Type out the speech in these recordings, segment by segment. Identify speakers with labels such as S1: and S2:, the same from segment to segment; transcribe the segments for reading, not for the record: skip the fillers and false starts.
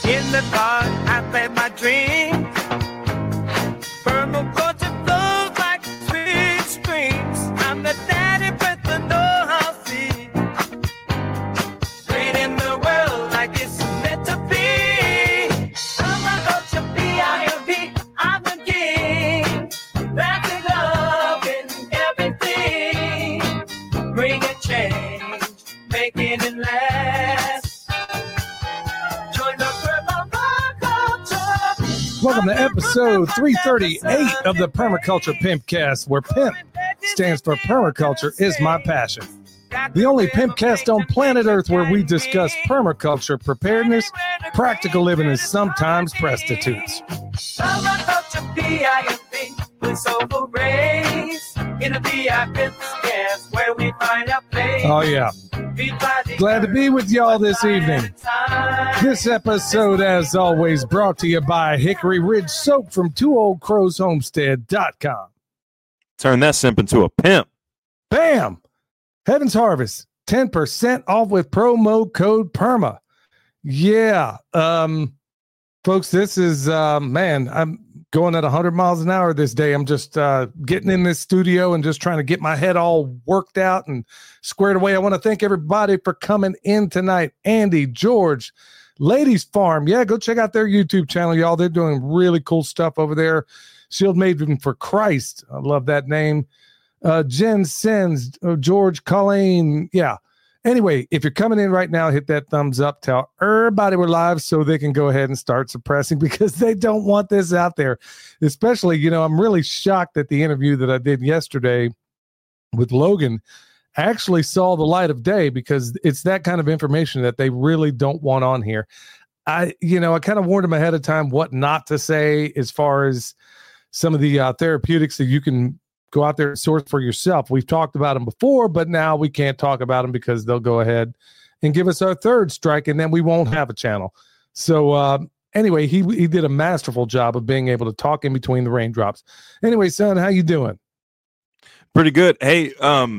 S1: In the dark, I play my dreams. Permaculture flows like sweet streams. I'm the daddy with the know-how seed. Creating the world like it's meant to be. Permaculture, P-I-M-P, I'm the king. Wrapping love in everything. Bring a change, making it last. Join the permaculture.
S2: Welcome to episode 338 of the Permaculture Pimpcast, where PIMP stands for Permaculture is my passion. The only Pimpcast on planet Earth where we discuss permaculture preparedness, practical living, and sometimes prostitutes.
S1: Permaculture, P-I-M-P, with soulful rays. In the Pimpcast, where we find our place.
S2: Oh, yeah. Glad to be with y'all this evening. This episode, as always, brought to you by Hickory Ridge Soap from TwoOldCrowsHomestead.com.
S3: Turn that simp into a pimp.
S2: Bam! Heaven's Harvest, 10% off with promo code PERMA. Yeah. Folks, this is, man, I'm going at 100 miles an hour this day. I'm just getting in this studio and just trying to get my head all worked out and squared away. I want to thank everybody for coming in tonight. Andy, George, Ladies Farm. Yeah, go check out their YouTube channel, y'all. They're doing really cool stuff over there. Shield Maiden for Christ. I love that name. Jen Sins, George, Colleen. Yeah. Anyway, if you're coming in right now, hit that thumbs up. Tell everybody we're live so they can go ahead and start suppressing because they don't want this out there. Especially, you know, I'm really shocked that the interview that I did yesterday with Logan actually saw the light of day because it's that kind of information that they really don't want on here. I kind of warned them ahead of time what not to say as far as some of the therapeutics that you can go out there and source for yourself. We've talked about them before, but now we can't talk about them because they'll go ahead and give us our third strike, and then we won't have a channel. So anyway, he did a masterful job of being able to talk in between the raindrops. Anyway, son, how you doing?
S3: Pretty good. Hey,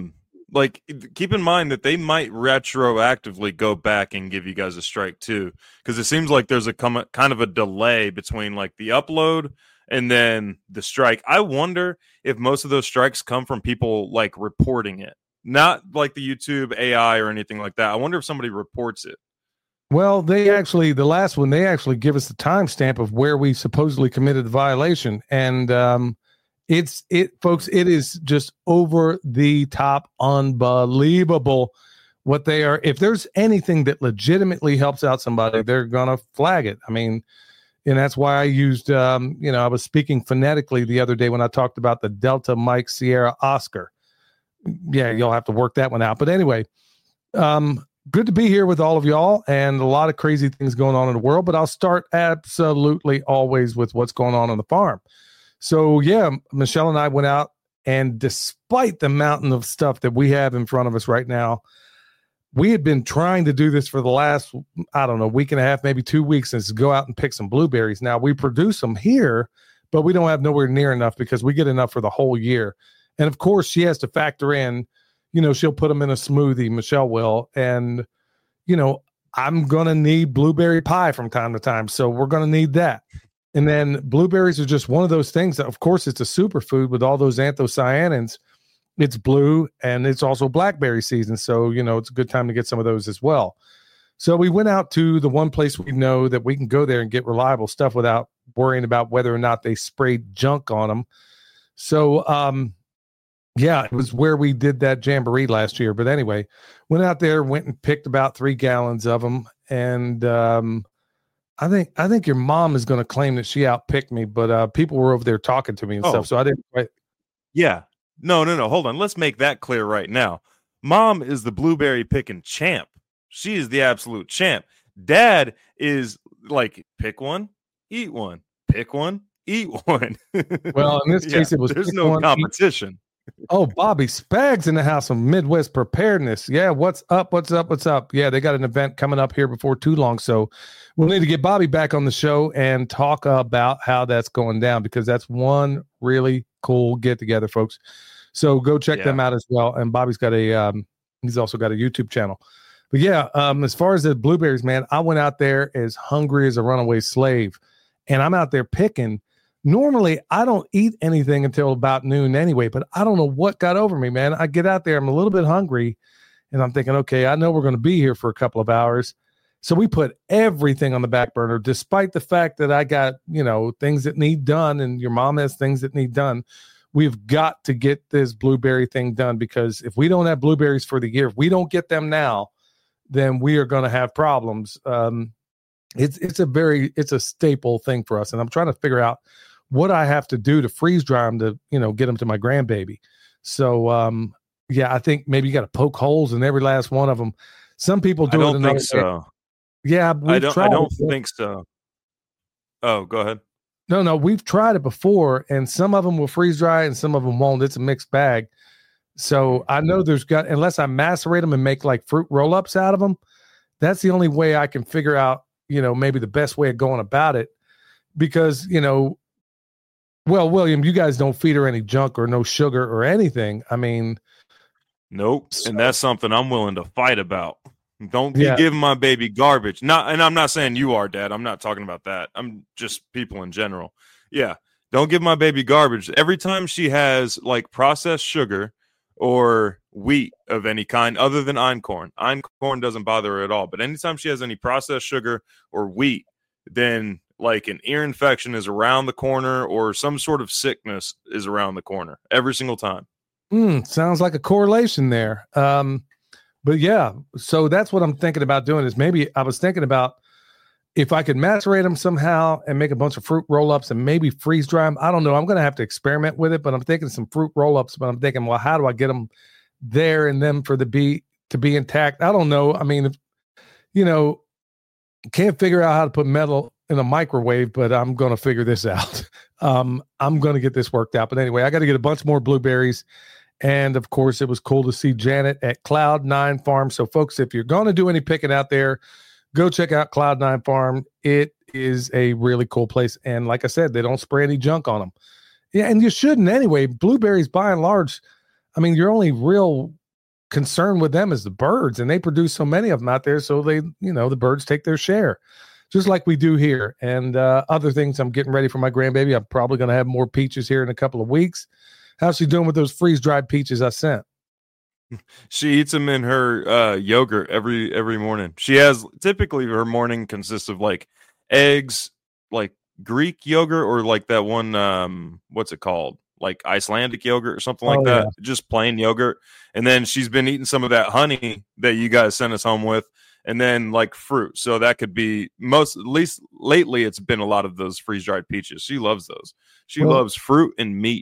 S3: keep in mind that they might retroactively go back and give you guys a strike too, because it seems like there's a kind of a delay between like the upload and then the strike. I wonder if most of those strikes come from people like reporting it, not like the YouTube AI or anything like that. I wonder if somebody reports it.
S2: Well, the last one, they actually give us the timestamp of where we supposedly committed the violation. And folks, it is just over the top, unbelievable what they are. If there's anything that legitimately helps out somebody, they're going to flag it. I mean, and that's why I used, I was speaking phonetically the other day when I talked about the Delta Mike Sierra Oscar. Yeah, you'll have to work that one out. But anyway, good to be here with all of y'all and a lot of crazy things going on in the world. But I'll start absolutely always with what's going on the farm. So, yeah, Michelle and I went out, and despite the mountain of stuff that we have in front of us right now, we had been trying to do this for the last, week and a half, maybe 2 weeks, is to go out and pick some blueberries. Now, we produce them here, but we don't have nowhere near enough because we get enough for the whole year. And, of course, she has to factor in, she'll put them in a smoothie, Michelle will. And, I'm going to need blueberry pie from time to time. So we're going to need that. And then blueberries are just one of those things that, of course, it's a superfood with all those anthocyanins. It's blue, and it's also blackberry season. So, it's a good time to get some of those as well. So we went out to the one place we know that we can go there and get reliable stuff without worrying about whether or not they sprayed junk on them. So, it was where we did that jamboree last year. But anyway, went out there, went and picked about 3 gallons of them. And I think your mom is going to claim that she outpicked me, but people were over there talking to me and stuff. So I didn't quite.
S3: Yeah. No. Hold on. Let's make that clear right now. Mom is the blueberry picking champ. She is the absolute champ. Dad is like, pick one, eat one, pick one, eat one.
S2: Well, in this case, it was
S3: there's no competition.
S2: Oh, Bobby Spags in the house of Midwest Preparedness. Yeah, what's up? Yeah, they got an event coming up here before too long, so we'll need to get Bobby back on the show and talk about how that's going down, because that's one really cool get-together, folks. So go check them out as well. And Bobby's got he's also got a YouTube channel. But yeah, as far as the blueberries, man, I went out there as hungry as a runaway slave, and I'm out there picking. Normally, I don't eat anything until about noon anyway, but I don't know what got over me, man. I get out there, I'm a little bit hungry, and I'm thinking, okay, I know we're going to be here for a couple of hours. So we put everything on the back burner, despite the fact that I got, things that need done, and your mom has things that need done. We've got to get this blueberry thing done, because if we don't have blueberries for the year, if we don't get them now, then we are going to have problems. It's a staple thing for us. And I'm trying to figure out what I have to do to freeze dry them to, get them to my grandbaby. So, yeah, I think maybe you got to poke holes in every last one of them. Some people do it. I don't think
S3: so.
S2: Yeah,
S3: I don't think so. Oh, go ahead.
S2: No, we've tried it before, and some of them will freeze dry and some of them won't. It's a mixed bag. So I know unless I macerate them and make like fruit roll-ups out of them, that's the only way I can figure out, maybe the best way of going about it. Because, well, William, you guys don't feed her any junk or no sugar or anything. I mean,
S3: nope. And that's something I'm willing to fight about. Don't be giving my baby garbage. And I'm not saying you are, Dad. I'm not talking about that. I'm just people in general. Yeah. Don't give my baby garbage. Every time she has like processed sugar or wheat of any kind other than einkorn. Einkorn doesn't bother her at all. But anytime she has any processed sugar or wheat, then like an ear infection is around the corner or some sort of sickness is around the corner every single time.
S2: Sounds like a correlation there. But yeah, so that's what I'm thinking about doing is maybe I was thinking about if I could macerate them somehow and make a bunch of fruit roll-ups and maybe freeze dry them. I don't know. I'm going to have to experiment with it, but I'm thinking some fruit roll-ups, but I'm thinking, well, how do I get them there and them for to be intact? I don't know. I mean, can't figure out how to put metal in a microwave, but I'm going to figure this out. I'm going to get this worked out. But anyway, I got to get a bunch more blueberries. And of course, it was cool to see Janet at Cloud9 Farm. So folks, if you're going to do any picking out there, go check out Cloud9 Farm. It is a really cool place. And like I said, they don't spray any junk on them. Yeah, and you shouldn't anyway. Blueberries, by and large, I mean, your only real concern with them is the birds, and they produce so many of them out there. So they, the birds take their share, just like we do here. And other things, I'm getting ready for my grandbaby. I'm probably going to have more peaches here in a couple of weeks. How's she doing with those freeze-dried peaches I sent?
S3: She eats them in her yogurt every morning. She has typically her morning consists of like eggs, like Greek yogurt, or like that one, what's it called? Like Icelandic yogurt or something like that. Yeah. Just plain yogurt. And then she's been eating some of that honey that you guys sent us home with, and then like fruit. So that could be at least lately it's been a lot of those freeze-dried peaches. She loves those. She loves fruit and meat.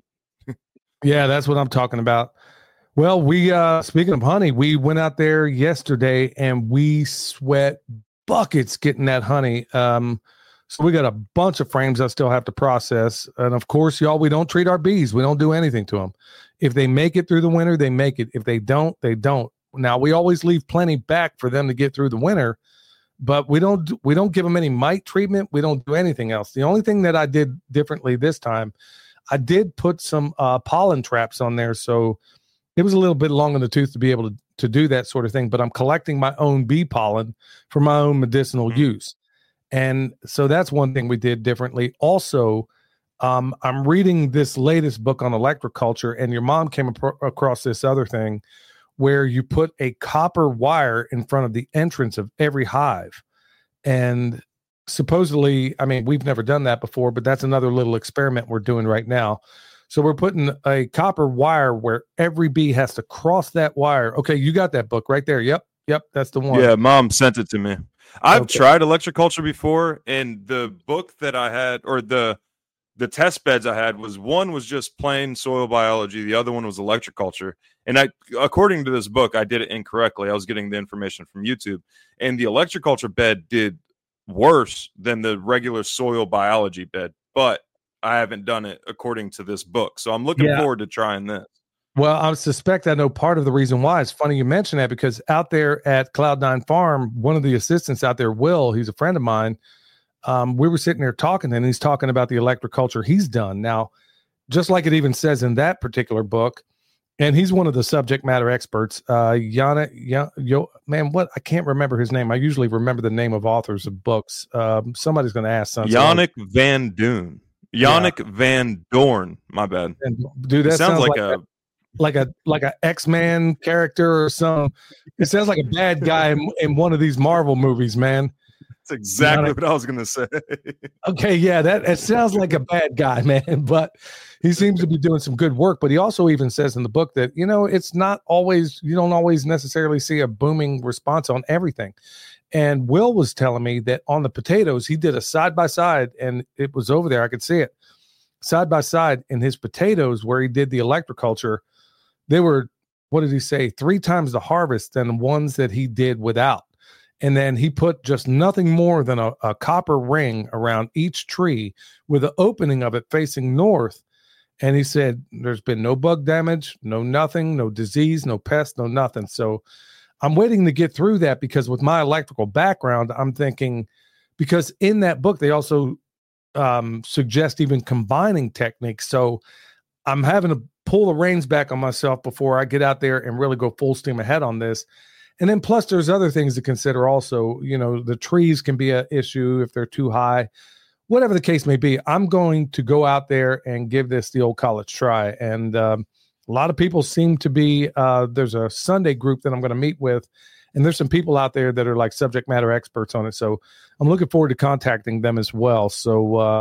S2: Yeah, that's what I'm talking about. Well, we speaking of honey, we went out there yesterday and we sweat buckets getting that honey. So we got a bunch of frames I still have to process. And of course, y'all, we don't treat our bees. We don't do anything to them. If they make it through the winter, they make it. If they don't, they don't. Now, we always leave plenty back for them to get through the winter, but we don't give them any mite treatment. We don't do anything else. The only thing that I did differently this time, I did put some pollen traps on there, so it was a little bit long in the tooth to be able to do that sort of thing, but I'm collecting my own bee pollen for my own medicinal use. And so that's one thing we did differently. Also, I'm reading this latest book on electroculture, and your mom came across this other thing where you put a copper wire in front of the entrance of every hive. And supposedly, I mean, we've never done that before, but that's another little experiment we're doing right now. So we're putting a copper wire where every bee has to cross that wire. Okay, you got that book right there. Yep, that's the one.
S3: Yeah, Mom sent it to me. I've tried electroculture before, and the book that I had, or the test beds I had, one was just plain soil biology. The other one was electroculture. And according to this book, I did it incorrectly. I was getting the information from YouTube, and the electroculture bed did worse than the regular soil biology bed, but I haven't done it according to this book. So I'm looking forward to trying this.
S2: Well, I suspect I know part of the reason why. It's funny you mention that, because out there at Cloud9 Farm, one of the assistants out there, Will, he's a friend of mine. We were sitting there talking, and he's talking about the electroculture he's done. Now, just like it even says in that particular book, And he's one of the subject matter experts. Man, what I can't remember his name. I usually remember the name of authors of books. Somebody's going to ask something.
S3: Yannick Van Doon. Yannick Van Dorn. My bad.
S2: And, dude, that sounds like a X-Man character or some. It sounds like a bad guy in one of these Marvel movies, man.
S3: That's exactly what I was going to say.
S2: Okay, yeah, it sounds like a bad guy, man, but he seems to be doing some good work. But he also even says in the book that, it's not always, you don't always necessarily see a booming response on everything. And Will was telling me that on the potatoes, he did a side-by-side, and it was over there. I could see it. Side-by-side in his potatoes where he did the electroculture, they were, what did he say, 3 times the harvest than the ones that he did without. And then he put just nothing more than a copper ring around each tree with the opening of it facing north. And he said, there's been no bug damage, no nothing, no disease, no pest, no nothing. So I'm waiting to get through that because with my electrical background, I'm thinking, because in that book, they also suggest even combining techniques. So I'm having to pull the reins back on myself before I get out there and really go full steam ahead on this. And then plus there's other things to consider also. The trees can be an issue if they're too high, whatever the case may be. I'm going to go out there and give this the old college try. And a lot of people seem to be, there's a Sunday group that I'm going to meet with, and there's some people out there that are like subject matter experts on it. So I'm looking forward to contacting them as well. So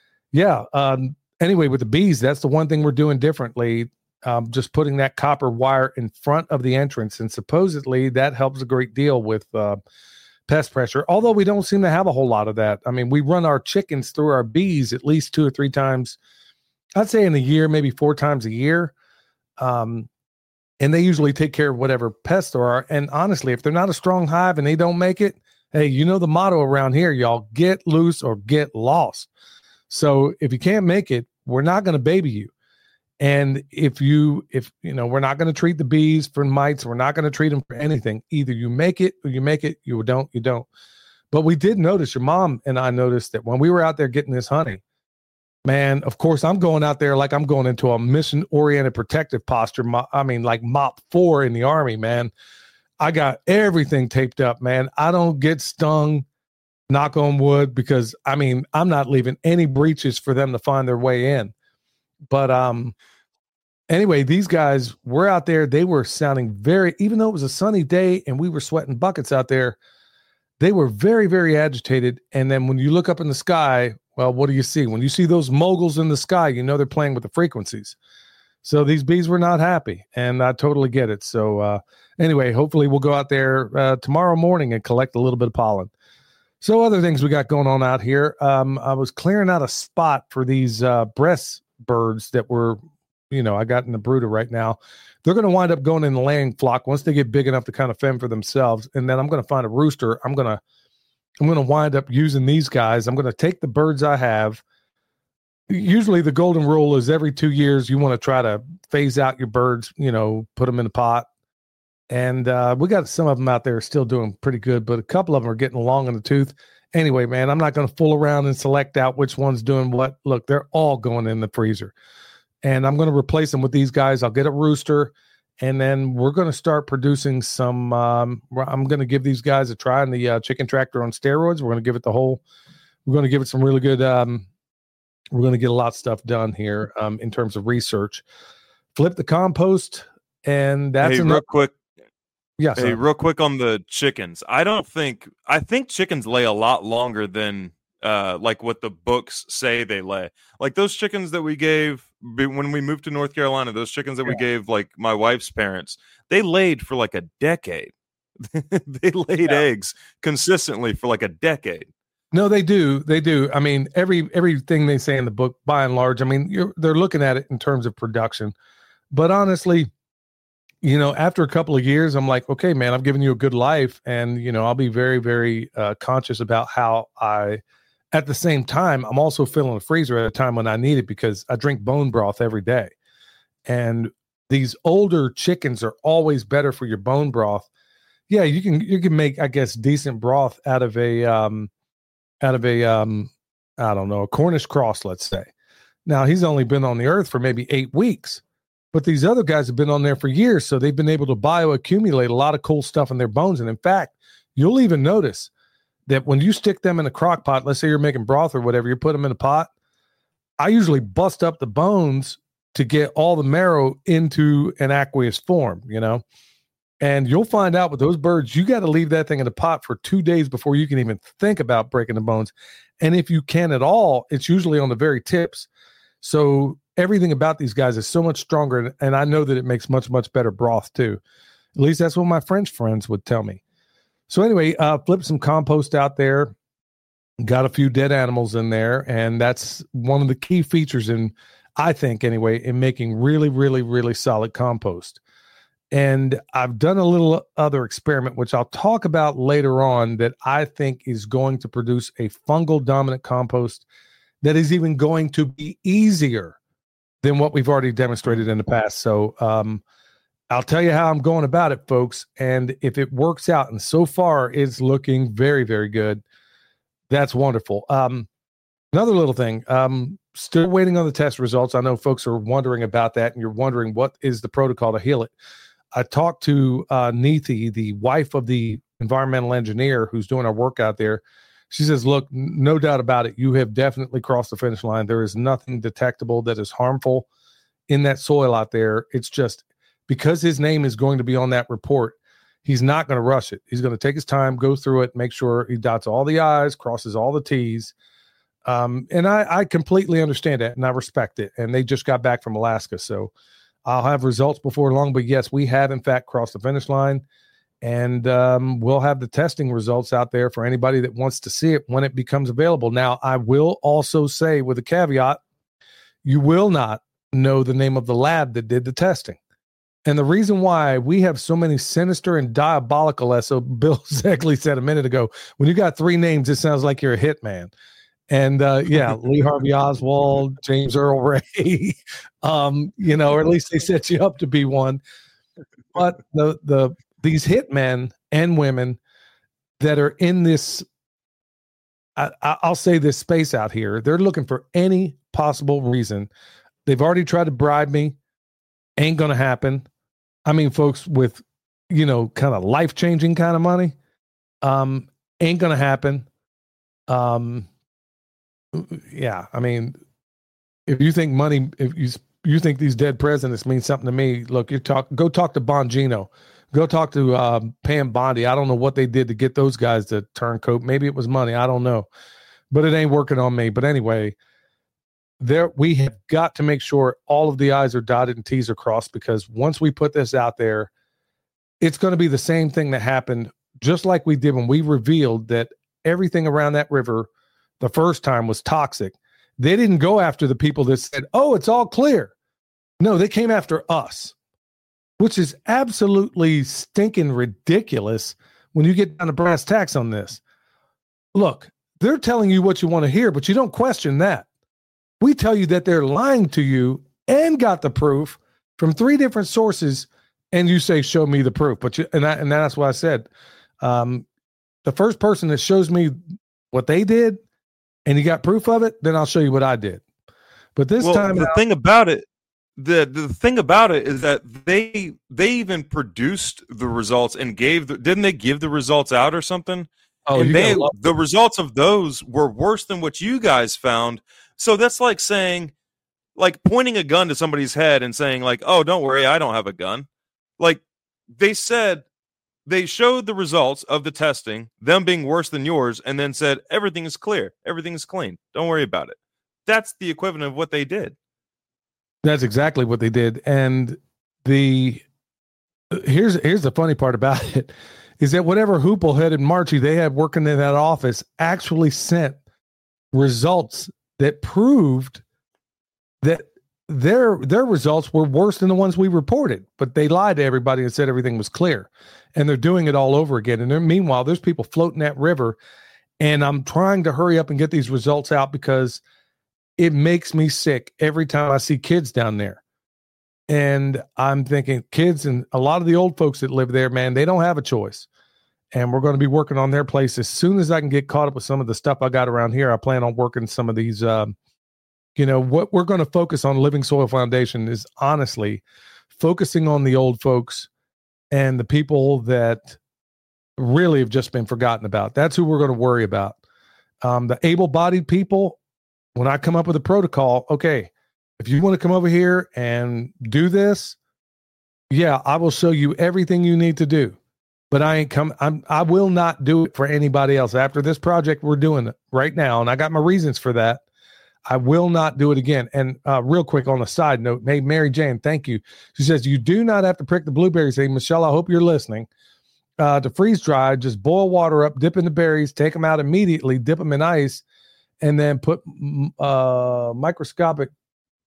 S2: anyway, with the bees, that's the one thing we're doing differently. Just putting that copper wire in front of the entrance, and supposedly that helps a great deal with pest pressure, although we don't seem to have a whole lot of that. I mean, we run our chickens through our bees at least 2 or 3 times, I'd say in a year, maybe 4 times a year. And they usually take care of whatever pests there are. And honestly, if they're not a strong hive and they don't make it, hey, the motto around here, y'all, get loose or get lost. So if you can't make it, we're not going to baby you. And if we're not going to treat the bees for mites, we're not going to treat them for anything. Either you make it or you make it, you don't. But we did notice, your mom and I noticed that when we were out there getting this honey, man, of course, I'm going out there like I'm going into a mission-oriented protective posture. Like MOP 4 in the Army, man. I got everything taped up, man. I don't get stung, knock on wood, because, I'm not leaving any breaches for them to find their way in. But anyway, these guys were out there. They were sounding even though it was a sunny day and we were sweating buckets out there, they were very, very agitated. And then when you look up in the sky, well, what do you see? When you see those moguls in the sky, they're playing with the frequencies. So these bees were not happy, and I totally get it. So anyway, hopefully we'll go out there tomorrow morning and collect a little bit of pollen. So other things we got going on out here. I was clearing out a spot for these breast birds that were, I got in the brooder right now. They're going to wind up going in the laying flock once they get big enough to kind of fend for themselves. And then I'm going to find a rooster. I'm going to wind up using these guys. I'm going to take the birds I have. Usually the golden rule is every 2 years, you want to try to phase out your birds, put them in a pot. And we got some of them out there still doing pretty good, but a couple of them are getting long in the tooth. Anyway, man, I'm not going to fool around and select out which one's doing what. Look, they're all going in the freezer. And I'm going to replace them with these guys. I'll get a rooster, and then we're going to start producing some. I'm going to give these guys a try on the chicken tractor on steroids. We're going to give it we're going to give it some really good. We're going to get a lot of stuff done here in terms of research. Flip the compost, and that's
S3: real quick.
S2: Yeah.
S3: Hey, real quick on the chickens. I think chickens lay a lot longer than like what the books say they lay. Like those chickens that we gave when we moved to North Carolina, those chickens that we gave like my wife's parents, they laid for like a decade. They laid eggs consistently for like a decade.
S2: No, they do. They do. Everything they say in the book, by and large, they're looking at it in terms of production. But honestly, after a couple of years, I'm like, okay, man, I've given you a good life. And, I'll be very, very conscious about how at the same time, I'm also filling a freezer at a time when I need it because I drink bone broth every day. And these older chickens are always better for your bone broth. Yeah, you can make, I guess, decent broth out of a I don't know, a Cornish cross, let's say. Now, he's only been on the earth for maybe 8 weeks. But these other guys have been on there for years, so they've been able to bioaccumulate a lot of cool stuff in their bones. And in fact, you'll even notice that when you stick them in a crock pot, let's say you're making broth or whatever, you put them in a pot, I usually bust up the bones to get all the marrow into an aqueous form, you know? And you'll find out with those birds, you got to leave that thing in the pot for 2 days before you can even think about breaking the bones. And if you can at all, it's usually on the very tips. So everything about these guys is so much stronger. And I know that it makes much, much better broth too. At least that's what my French friends would tell me. So anyway, flip some compost out there. Got a few dead animals in there. And that's one of the key features I think anyway, in making really, really, really solid compost. And I've done a little other experiment, which I'll talk about later on, that I think is going to produce a fungal dominant compost that is even going to be easier than what we've already demonstrated in the past. So I'll tell you how I'm going about it, folks. And if it works out, and so far it's looking very, very good, that's wonderful. Another little thing, still waiting on the test results. I know folks are wondering about that, and you're wondering what is the protocol to heal it. I talked to Neethi, the wife of the environmental engineer who's doing our work out there. She says, look, no doubt about it, you have definitely crossed the finish line. There is nothing detectable that is harmful in that soil out there. It's just because his name is going to be on that report, he's not going to rush it. He's going to take his time, go through it, make sure he dots all the I's, crosses all the T's. And I completely understand that, and I respect it. And they just got back from Alaska, so I'll have results before long. But yes, we have in fact crossed the finish line, and we'll have the testing results out there for anybody that wants to see it when it becomes available. Now, I will also say with a caveat, you will not know the name of the lab that did the testing. And the reason why we have so many sinister and diabolical, so Bill Zegley said a minute ago, when you got 3 names, it sounds like you're a hitman. And yeah, Lee Harvey Oswald, James Earl Ray, or at least they set you up to be one. But these hitmen and women that are in this, I'll say this space out here, they're looking for any possible reason. They've already tried to bribe me. Ain't going to happen. I mean, folks with, kind of life-changing kind of money, ain't going to happen. Yeah, I mean, if you think money, if you think these dead presidents mean something to me, look, go talk to Bongino, go talk to Pam Bondi. I don't know what they did to get those guys to turn coat. Maybe it was money. I don't know, but it ain't working on me. But anyway, we have got to make sure all of the I's are dotted and T's are crossed, because once we put this out there, it's going to be the same thing that happened, just like we did when we revealed that everything around that river the first time was toxic. They didn't go after the people that said, oh, it's all clear. No, they came after us, which is absolutely stinking ridiculous when you get down to brass tacks on this. Look, they're telling you what you want to hear, but you don't question that. We tell you that they're lying to you and got the proof from 3 different sources, and you say, show me the proof. But and that's why I said, the first person that shows me what they did, and you got proof of it, then I'll show you what I did. But this time,
S3: the thing about it is that they even produced the results and didn't they give the results out or something?
S2: Oh,
S3: and the results of those were worse than what you guys found. So that's like saying, like pointing a gun to somebody's head and saying, like, oh, don't worry, I don't have a gun. Like they said. They showed the results of the testing, them being worse than yours, and then said, everything is clear. Everything is clean. Don't worry about it. That's the equivalent of what they did.
S2: That's exactly what they did. And here's the funny part about it, is that whatever Hooplehead and Marchie they had working in that office actually sent results that proved that their results were worse than the ones we reported, but they lied to everybody and said everything was clear, and they're doing it all over again. And meanwhile, there's people floating that river, and I'm trying to hurry up and get these results out because it makes me sick every time I see kids down there. And I'm thinking kids and a lot of the old folks that live there, man, they don't have a choice. And we're going to be working on their place as soon as I can get caught up with some of the stuff I got around here. I plan on working some of these, what we're going to focus on Living Soil Foundation is honestly focusing on the old folks and the people that really have just been forgotten about. That's who we're going to worry about. The able-bodied people, when I come up with a protocol, okay, if you want to come over here and do this, yeah, I will show you everything you need to do. But I will not do it for anybody else. After this project we're doing it right now, and I got my reasons for that, I will not do it again. And real quick on a side note, hey, Mary Jane, thank you. She says, you do not have to prick the blueberries. Hey, Michelle, I hope you're listening. To freeze dry, just boil water up, dip in the berries, take them out immediately, dip them in ice, and then put microscopic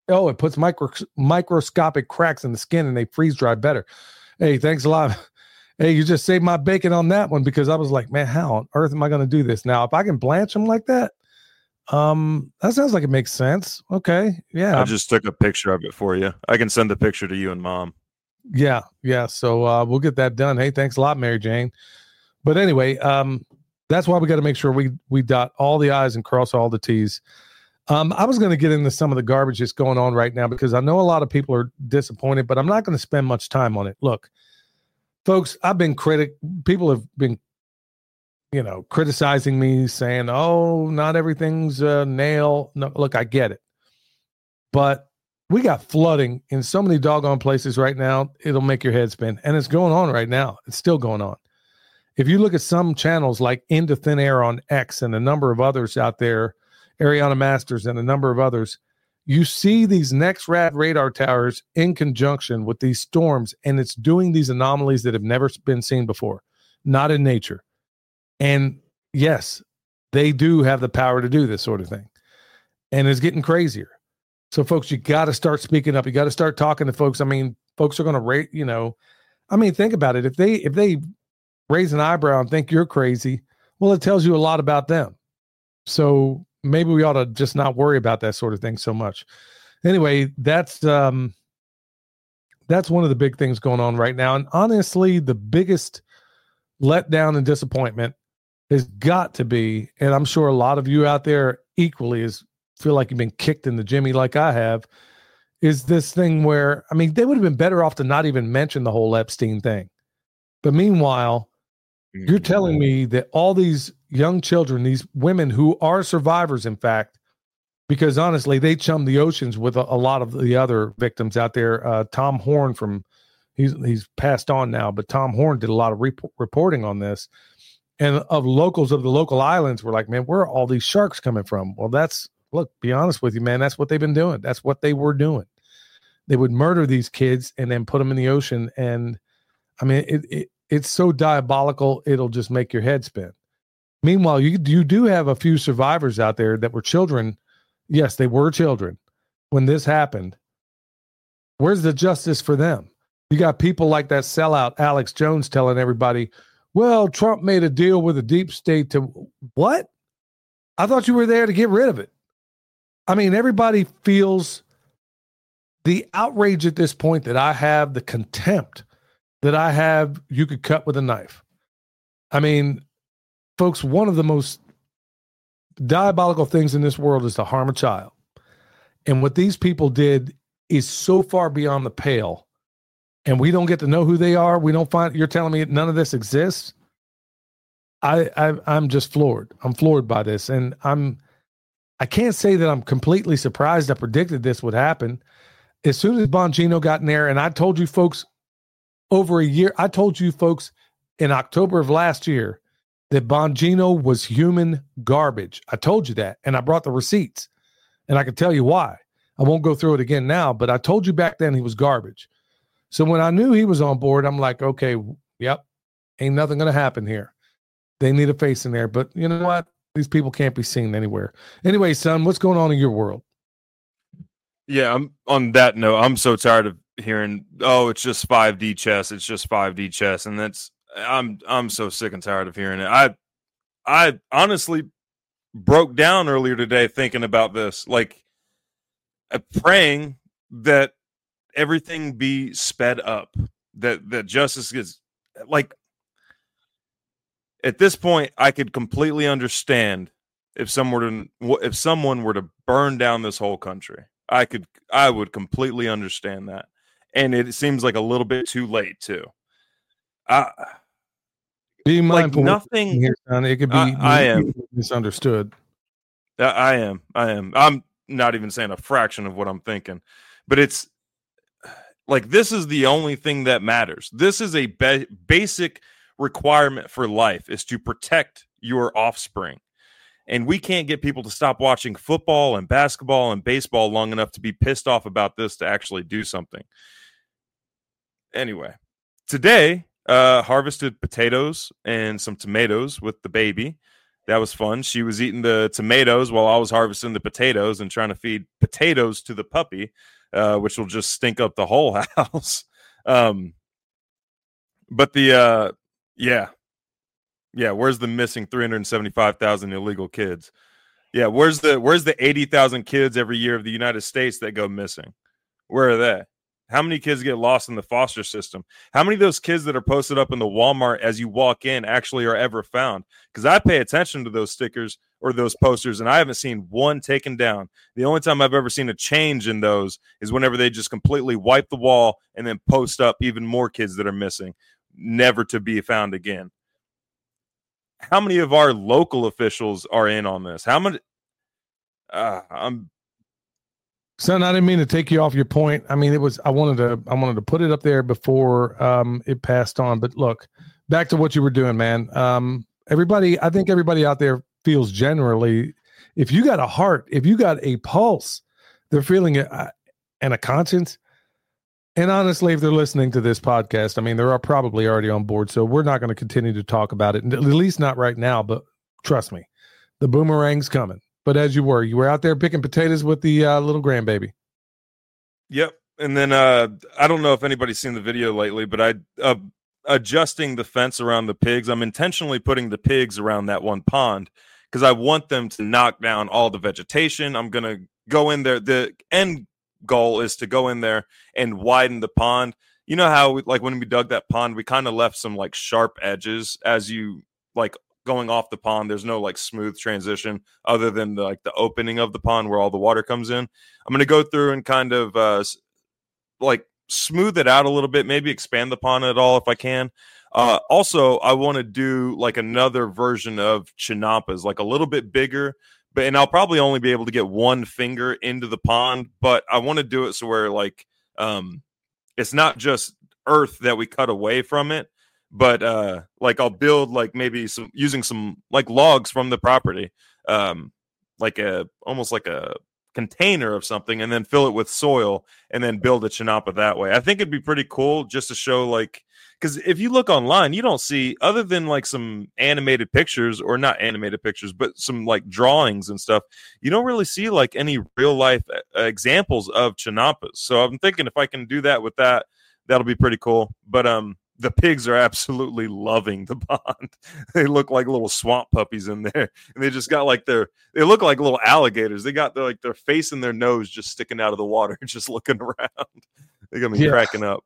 S2: cracks in the skin, and they freeze dry better. Hey, thanks a lot. Hey, you just saved my bacon on that one, because I was like, man, how on earth am I going to do this? Now, if I can blanch them like that, that sounds like it makes sense. Okay. Yeah.
S3: I just took a picture of it for you. I can send the picture to you and Mom.
S2: Yeah. So we'll get that done. Hey, thanks a lot, Mary Jane. But anyway, that's why we got to make sure we dot all the I's and cross all the T's. I was going to get into some of the garbage that's going on right now, because I know a lot of people are disappointed, but I'm not going to spend much time on it. Look, folks, people have been, criticizing me, saying, oh, not everything's a nail. No, look, I get it. But we got flooding in so many doggone places right now, it'll make your head spin. And it's going on right now. It's still going on. If you look at some channels like Into Thin Air on X and a number of others out there, Ariana Masters and a number of others, you see these NEXRAD radar towers in conjunction with these storms, and it's doing these anomalies that have never been seen before, not in nature. And yes, they do have the power to do this sort of thing. And it's getting crazier. So folks, you got to start speaking up. You got to start talking to folks. I mean, folks are going to rate, think about it. If they raise an eyebrow and think you're crazy, well, it tells you a lot about them. So maybe we ought to just not worry about that sort of thing so much. Anyway, that's one of the big things going on right now. And honestly, the biggest letdown and disappointment has got to be, and I'm sure a lot of you out there equally feel like you've been kicked in the jimmy like I have, is this thing where, they would have been better off to not even mention the whole Epstein thing. But meanwhile, you're telling me that all these young children, these women who are survivors, in fact, because honestly, they chummed the oceans with a lot of the other victims out there. Tom Horn he's passed on now, but Tom Horn did a lot of reporting on this. And of locals of the local islands were like, man, where are all these sharks coming from? Well, be honest with you, man, that's what they've been doing. That's what they were doing. They would murder these kids and then put them in the ocean. And it's so diabolical, it'll just make your head spin. Meanwhile, you do have a few survivors out there that were children. Yes, they were children when this happened. Where's the justice for them? You got people like that sellout Alex Jones telling everybody, well, Trump made a deal with the deep state to what? I thought you were there to get rid of it. Everybody feels the outrage at this point that I have, the contempt that I have, you could cut with a knife. Folks, one of the most diabolical things in this world is to harm a child. And what these people did is so far beyond the pale. And we don't get to know who they are. You're telling me none of this exists? I'm just floored. I'm floored by this. And I can't say that I'm completely surprised. I predicted this would happen. As soon as Bongino got in there, and I told you folks I told you folks in October of last year that Bongino was human garbage. I told you that, and I brought the receipts, and I can tell you why. I won't go through it again now, but I told you back then he was garbage. So when I knew he was on board, I'm like, okay, yep, ain't nothing going to happen here. They need a face in there, but you know what? These people can't be seen anywhere. Anyway, son, what's going on in your world?
S3: Yeah, on that note, I'm so tired of hearing, oh, it's just 5D chess. It's just 5D chess. And I'm so sick and tired of hearing it. I honestly broke down earlier today thinking about this, like praying that everything be sped up, that justice gets, like, at this point, I could completely understand if someone were to burn down this whole country. I would completely understand that. And it seems like a little bit too late too.
S2: Be mindful.
S3: Like nothing
S2: here, son. It could be
S3: I am
S2: misunderstood.
S3: I am. I'm not even saying a fraction of what I'm thinking, but it's like this is the only thing that matters. This is a basic requirement for life is to protect your offspring. And we can't get people to stop watching football and basketball and baseball long enough to be pissed off about this to actually do something. Anyway, today harvested potatoes and some tomatoes with the baby. That was fun. She was eating the tomatoes while I was harvesting the potatoes and trying to feed potatoes to the puppy, which will just stink up the whole house. But the where's the missing 375,000 illegal kids? Yeah, where's the 80,000 kids every year of the United States that go missing? Where are they? How many kids get lost in the foster system? How many of those kids that are posted up in the Walmart as you walk in actually are ever found? Because I pay attention to those stickers or those posters, and I haven't seen one taken down. The only time I've ever seen a change in those is whenever they just completely wipe the wall and then post up even more kids that are missing, never to be found again. How many of our local officials are in on this? How many?
S2: Son, I didn't mean to take you off your point. I mean, I wanted to put it up there before it passed on. But look, back to what you were doing, man. I think everybody out there feels generally, if you got a heart, if you got a pulse, they're feeling it and a conscience. And honestly, if they're listening to this podcast, I mean, they're probably already on board. So we're not going to continue to talk about it, at least not right now. But trust me, the boomerang's coming. But as you were out there picking potatoes with the little grandbaby.
S3: Yep. And then I don't know if anybody's seen the video lately, but adjusting the fence around the pigs. I'm intentionally putting the pigs around that one pond because I want them to knock down all the vegetation. I'm going to go in there. The end goal is to go in there and widen the pond. You know how when we dug that pond, we kind of left some like sharp edges as you like going off the pond. There's no like smooth transition other than the opening of the pond where all the water comes in. I'm going to go through and kind of like smooth it out a little bit, maybe expand the pond at all if I can. Also, I want to do like another version of chinampas, like a little bit bigger, and I'll probably only be able to get one finger into the pond, but I want to do it so where like it's not just earth that we cut away from it, but like I'll build like maybe using some like logs from the property, almost like a container of something, and then fill it with soil and then build a chinampa that way. I think it'd be pretty cool just to show like, because if you look online, you don't see, other than like some animated pictures, or not animated pictures, but some like drawings and stuff, you don't really see like any real life examples of chinampas. So I'm thinking if I can do that with that, that'll be pretty cool. But the pigs are absolutely loving the pond. They look like little swamp puppies in there, and they just got like they look like little alligators. They got their face and their nose just sticking out of the water, just looking around. They're gonna be cracking up.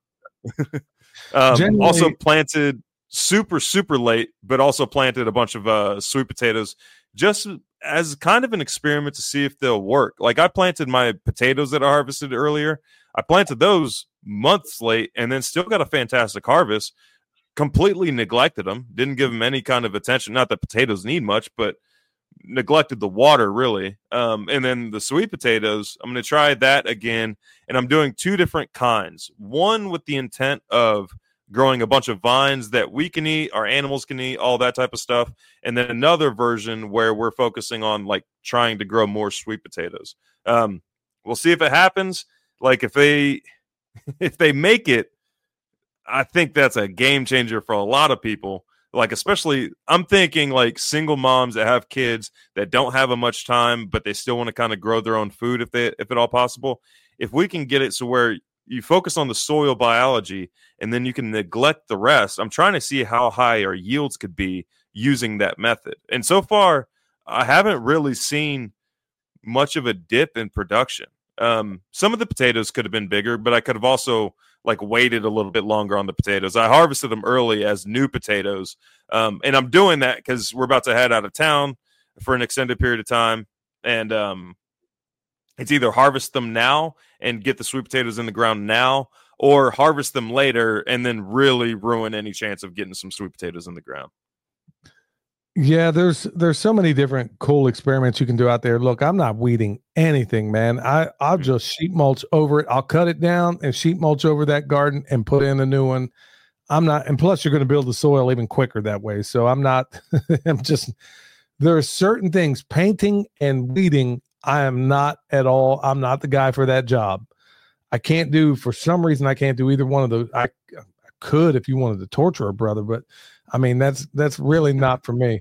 S3: Also planted super late, but also planted a bunch of sweet potatoes just as kind of an experiment to see if they'll work. Like I planted my potatoes that I harvested earlier. I planted those months late and then still got a fantastic harvest. Completely neglected them. Didn't give them any kind of attention. Not that potatoes need much, but neglected the water really. And then the sweet potatoes, I'm going to try that again. And I'm doing two different kinds. One with the intent of growing a bunch of vines that we can eat, our animals can eat, all that type of stuff. And then another version where we're focusing on like trying to grow more sweet potatoes. We'll see if it happens. Like if they make it, I think that's a game changer for a lot of people. Like, especially I'm thinking like single moms that have kids that don't have much time, but they still want to kind of grow their own food if at all possible. If we can get it so where you focus on the soil biology and then you can neglect the rest, I'm trying to see how high our yields could be using that method. And so far, I haven't really seen much of a dip in production. Some of the potatoes could have been bigger, but I could have also like waited a little bit longer on the potatoes. I harvested them early as new potatoes. And I'm doing that because we're about to head out of town. for an extended period of time. And it's either harvest them now and get the sweet potatoes in the ground now, or harvest them later and then really ruin any chance of getting some sweet potatoes in the ground.
S2: Yeah, there's so many different cool experiments you can do out there. Look, I'm not weeding anything, man. I'll just sheet mulch over it. I'll cut it down and sheet mulch over that garden and put in a new one. I'm not, and plus you're going to build the soil even quicker that way. So I'm not, there are certain things, painting and weeding, I'm not the guy for that job. For some reason, I can't do either one of those. I could if you wanted to torture a brother, but I mean, that's really not for me.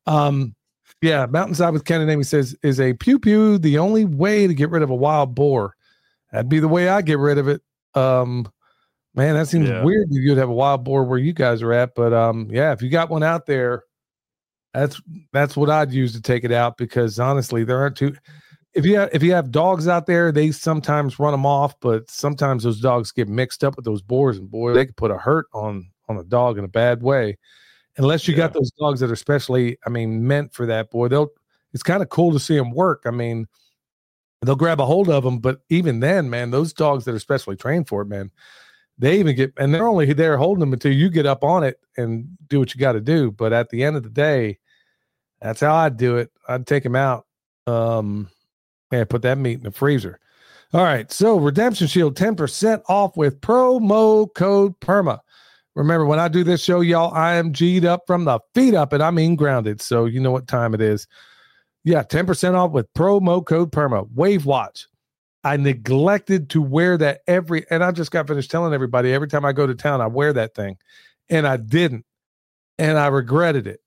S2: Yeah, Mountainside with Ken and Amy says, is a pew-pew the only way to get rid of a wild boar? That'd be the way I get rid of it. Man, that seems weird that you'd have a wild boar where you guys are at, but yeah, if you got one out there, that's what I'd use to take it out, because honestly, there aren't too. If you have dogs out there, they sometimes run them off, but sometimes those dogs get mixed up with those boars, and boy, they could put a hurt on a dog in a bad way. Unless you got those dogs that are specially, meant for that, boy, it's kind of cool to see them work. I mean, they'll grab a hold of them, but even then, man, those dogs that are specially trained for it, man, they even get, and they're only there holding them until you get up on it and do what you got to do. But at the end of the day, that's how I'd do it. I'd take them out. Put that meat in the freezer. All right. So Redemption Shield, 10% off with promo code PERMA. Remember, when I do this show, y'all, I am G'd up from the feet up, and I mean grounded. So you know what time it is. Yeah, 10% off with promo code PERMA. Wave Watch. I neglected to wear that and I just got finished telling everybody, every time I go to town, I wear that thing. And I didn't. And I regretted it.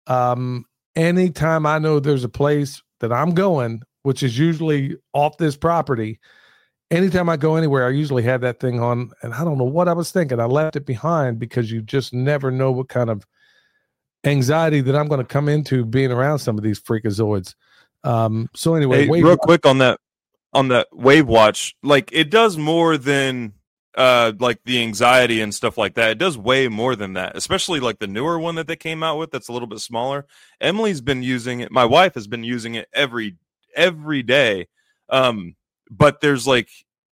S2: Anytime I know there's a place that I'm going, which is usually off this property, anytime I go anywhere, I usually have that thing on, and I don't know what I was thinking. I left it behind because you just never know what kind of anxiety that I'm going to come into being around some of these freakazoids. So anyway,
S3: real quick on that Wave Watch, like it does more than like the anxiety and stuff like that. It does way more than that, especially like the newer one that they came out with that's a little bit smaller. Emily's been using it. My wife has been using it every day. But there's like,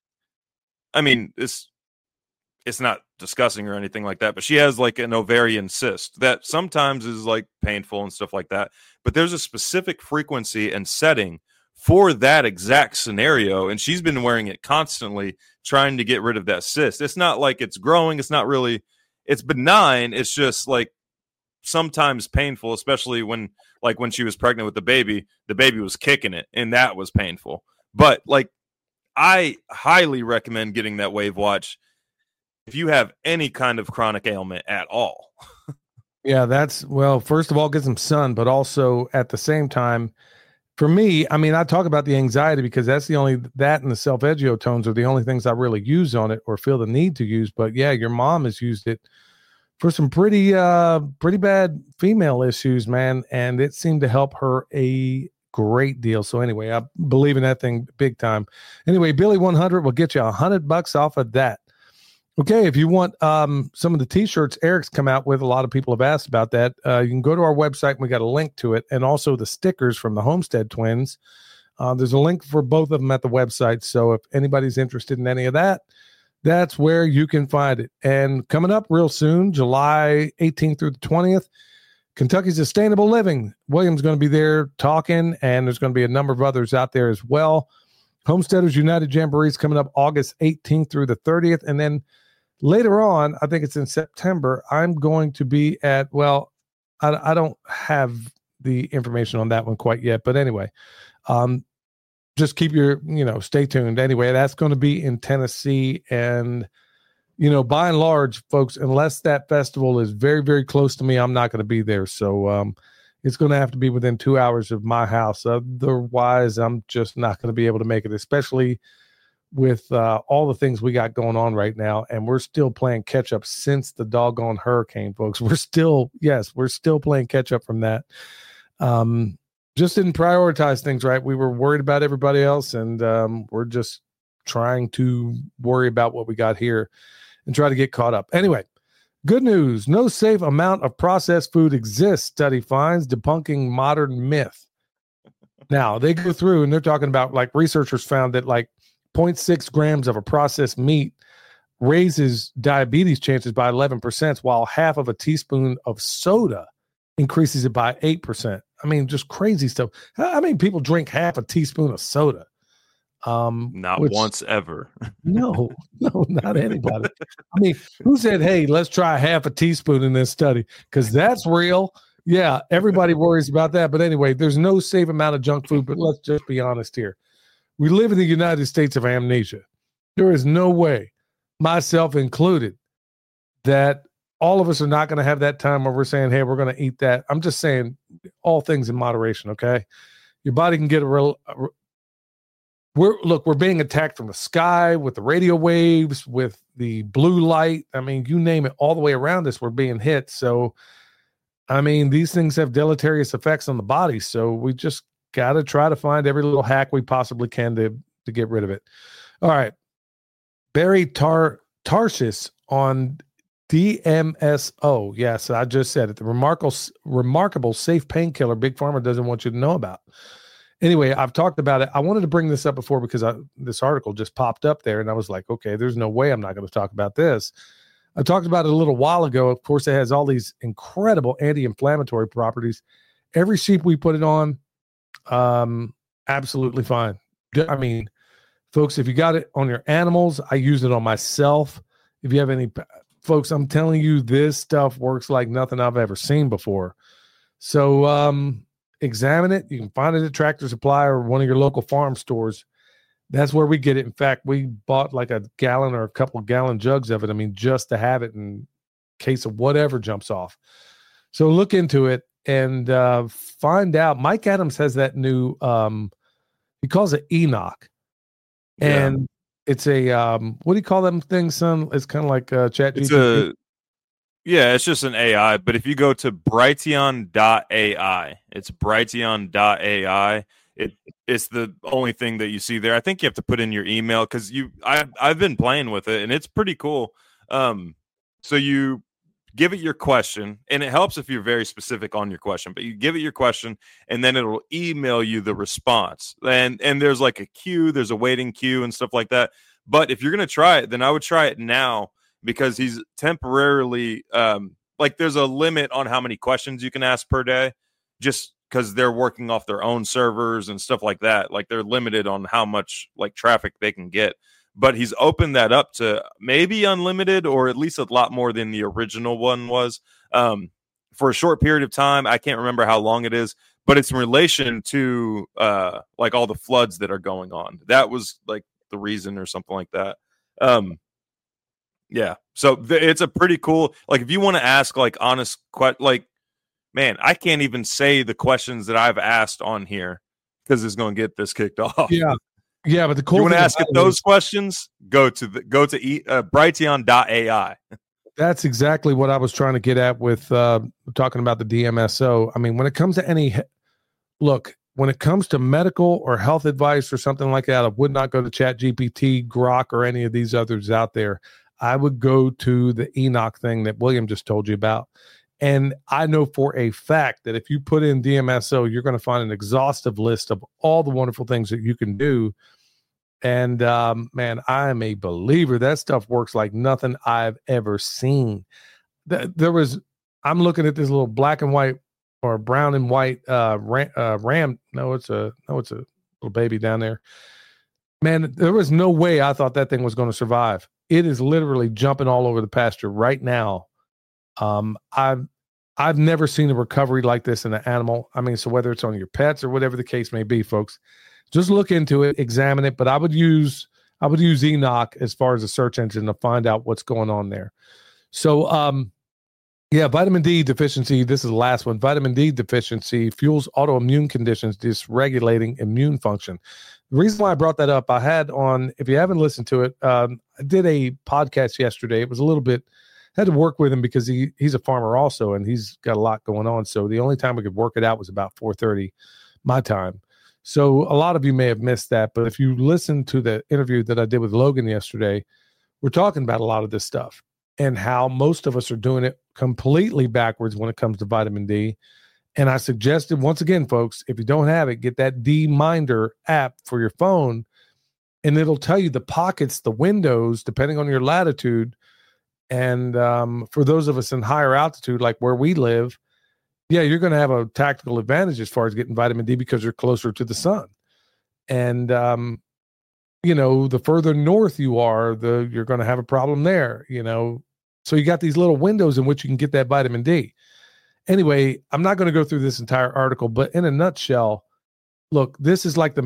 S3: it's not disgusting or anything like that, but she has like an ovarian cyst that sometimes is like painful and stuff like that. But there's a specific frequency and setting for that exact scenario. And she's been wearing it constantly, trying to get rid of that cyst. It's not like it's growing. It's not really, it's benign. It's just like sometimes painful, especially when she was pregnant with the baby was kicking it, and that was painful. But like, I highly recommend getting that Wave Watch if you have any kind of chronic ailment at all.
S2: Yeah, first of all, get some sun, but also at the same time, for me, I talk about the anxiety because that's that and the self-edgiotones are the only things I really use on it or feel the need to use. But yeah, your mom has used it for some pretty bad female issues, man. And it seemed to help her a great deal. So anyway, I believe in that thing big time. Anyway, Billy 100 will get you $100 off of that. Okay, if you want some of the t-shirts Eric's come out with, a lot of people have asked about that. You can go to our website and we got a link to it, and also the stickers from the Homestead Twins. There's a link for both of them at the website. So if anybody's interested in any of that, that's where you can find it. And coming up real soon, July 18th through the 20th, Kentucky Sustainable Living. William's going to be there talking, and there's going to be a number of others out there as well. Homesteaders United Jamboree is coming up August 18th through the 30th. And then later on, I think it's in September, I'm going to be at, I don't have the information on that one quite yet. But anyway, just keep stay tuned. Anyway, that's going to be in Tennessee. And by and large, folks, unless that festival is very, very close to me, I'm not going to be there. So it's going to have to be within 2 hours of my house. Otherwise, I'm just not going to be able to make it, especially with all the things we got going on right now. And we're still playing catch up since the doggone hurricane, folks. We're still playing catch up from that. Just didn't prioritize things right. We were worried about everybody else, and we're just trying to worry about what we got here and try to get caught up. Anyway, good news. No safe amount of processed food exists, study finds, debunking modern myth. Now they go through and they're talking about, like, researchers found that like 0.6 grams of a processed meat raises diabetes chances by 11%, while half of a teaspoon of soda increases it by 8%. I mean, just crazy stuff. How many people drink half a teaspoon of soda?
S3: Not once ever.
S2: No, not anybody. I mean, who said, hey, let's try half a teaspoon in this study? Because that's real. Yeah, everybody worries about that. But anyway, there's no safe amount of junk food. But let's just be honest here. We live in the United States of amnesia. There is no way, myself included, that all of us are not going to have that time where we're saying, hey, we're going to eat that. I'm just saying all things in moderation, okay? Your body can get we're being attacked from the sky with the radio waves, with the blue light. I mean, you name it, all the way around us, we're being hit. So, I mean, these things have deleterious effects on the body. So we just got to try to find every little hack we possibly can to get rid of it. All right. Barry Tarshis on DMSO. Yes, I just said it. The remarkable safe painkiller Big Pharma doesn't want you to know about. Anyway, I've talked about it. I wanted to bring this up before because this article just popped up there, and I was like, okay, there's no way I'm not going to talk about this. I talked about it a little while ago. Of course, it has all these incredible anti-inflammatory properties. Every sheep we put it on, absolutely fine. I mean, folks, if you got it on your animals, I use it on myself. If you have any, folks, I'm telling you, this stuff works like nothing I've ever seen before. So examine it. You can find it at Tractor Supply or one of your local farm stores. That's where we get it. In fact, we bought like a gallon or a couple of gallon jugs of it. I mean, just to have it in case of whatever jumps off. So look into it and find out. Mike Adams has that new, he calls it Enoch. And it's a, what do you call them things, son? It's kind of like ChatGPT.
S3: It's just an AI. But if you go to Brighteon.ai, it's Brighteon.ai. It's the only thing that you see there. I think you have to put in your email because I've been playing with it and it's pretty cool. So you give it your question, and it helps if you're very specific on your question, but you give it your question and then it'll email you the response. And there's like a queue, there's a waiting queue and stuff like that. But if you're going to try it, then I would try it now because he's temporarily like there's a limit on how many questions you can ask per day, just because they're working off their own servers and stuff like that. Like they're limited on how much like traffic they can get. But he's opened that up to maybe unlimited or at least a lot more than the original one was for a short period of time. I can't remember how long it is, but it's in relation to like all the floods that are going on. That was like the reason or something like that. Yeah. So it's a pretty cool, like if you want to ask like honest, like, man, I can't even say the questions that I've asked on here because it's going to get this kicked off.
S2: Yeah, but the cool.
S3: You want to ask it those questions? Go to Brighteon.ai.
S2: That's exactly what I was trying to get at with talking about the DMSO. I mean, when it comes to when it comes to medical or health advice or something like that, I would not go to ChatGPT, Grok, or any of these others out there. I would go to the Enoch thing that William just told you about. And I know for a fact that if you put in DMSO, you're going to find an exhaustive list of all the wonderful things that you can do. And man, I am a believer. That stuff works like nothing I've ever seen. I'm looking at this little black and white or brown and white ram. No, it's a little baby down there. Man, there was no way I thought that thing was going to survive. It is literally jumping all over the pasture right now. I've never seen a recovery like this in an animal. I mean, so whether it's on your pets or whatever the case may be, folks, just look into it, examine it. But I would use Enoch as far as a search engine to find out what's going on there. So, vitamin D deficiency. This is the last one. Vitamin D deficiency fuels autoimmune conditions, dysregulating immune function. The reason why I brought that up, I had on, if you haven't listened to it, I did a podcast yesterday. It was a little bit, had to work with him because he's a farmer also, and he's got a lot going on. So the only time we could work it out was about 4:30 my time. So a lot of you may have missed that, but if you listen to the interview that I did with Logan yesterday, we're talking about a lot of this stuff and how most of us are doing it completely backwards when it comes to vitamin D. And I suggested, once again, folks, if you don't have it, get that D-Minder app for your phone, and it'll tell you the pockets, the windows, depending on your latitude. And for those of us in higher altitude, like where we live, yeah, you're going to have a tactical advantage as far as getting vitamin D because you're closer to the sun. And, the further north you are, you're going to have a problem there, So you got these little windows in which you can get that vitamin D. Anyway, I'm not going to go through this entire article, but in a nutshell, look, this is like the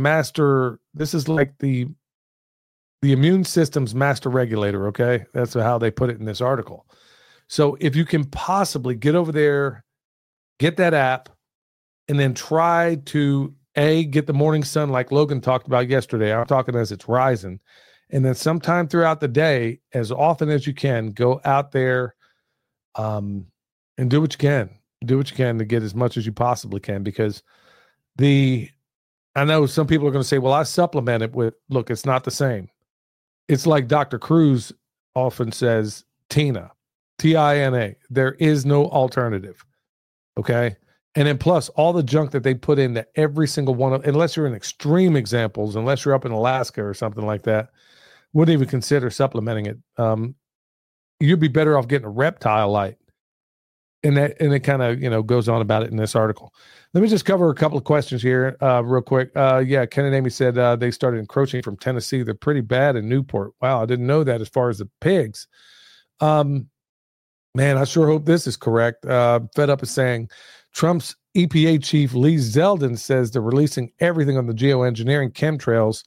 S2: immune system's master regulator, okay? That's how they put it in this article. So if you can possibly get over there, get that app, and then try to, get the morning sun like Logan talked about yesterday. I'm talking as it's rising. And then sometime throughout the day, as often as you can, go out there and do what you can. Do what you can to get as much as you possibly can, because I know some people are going to say, well, I supplement it with, look, it's not the same. It's like Dr. Cruz often says, Tina, Tina. There is no alternative. Okay. And then plus all the junk that they put into every single one of, unless you're in extreme examples, unless you're up in Alaska or something like that, wouldn't even consider supplementing it. You'd be better off getting a reptile light. And it kind of, goes on about it in this article. Let me just cover a couple of questions here real quick. Ken and Amy said they started encroaching from Tennessee. They're pretty bad in Newport. Wow, I didn't know that as far as the pigs. Man, I sure hope this is correct. Fed Up is saying Trump's EPA chief Lee Zeldin says they're releasing everything on the geoengineering chemtrails.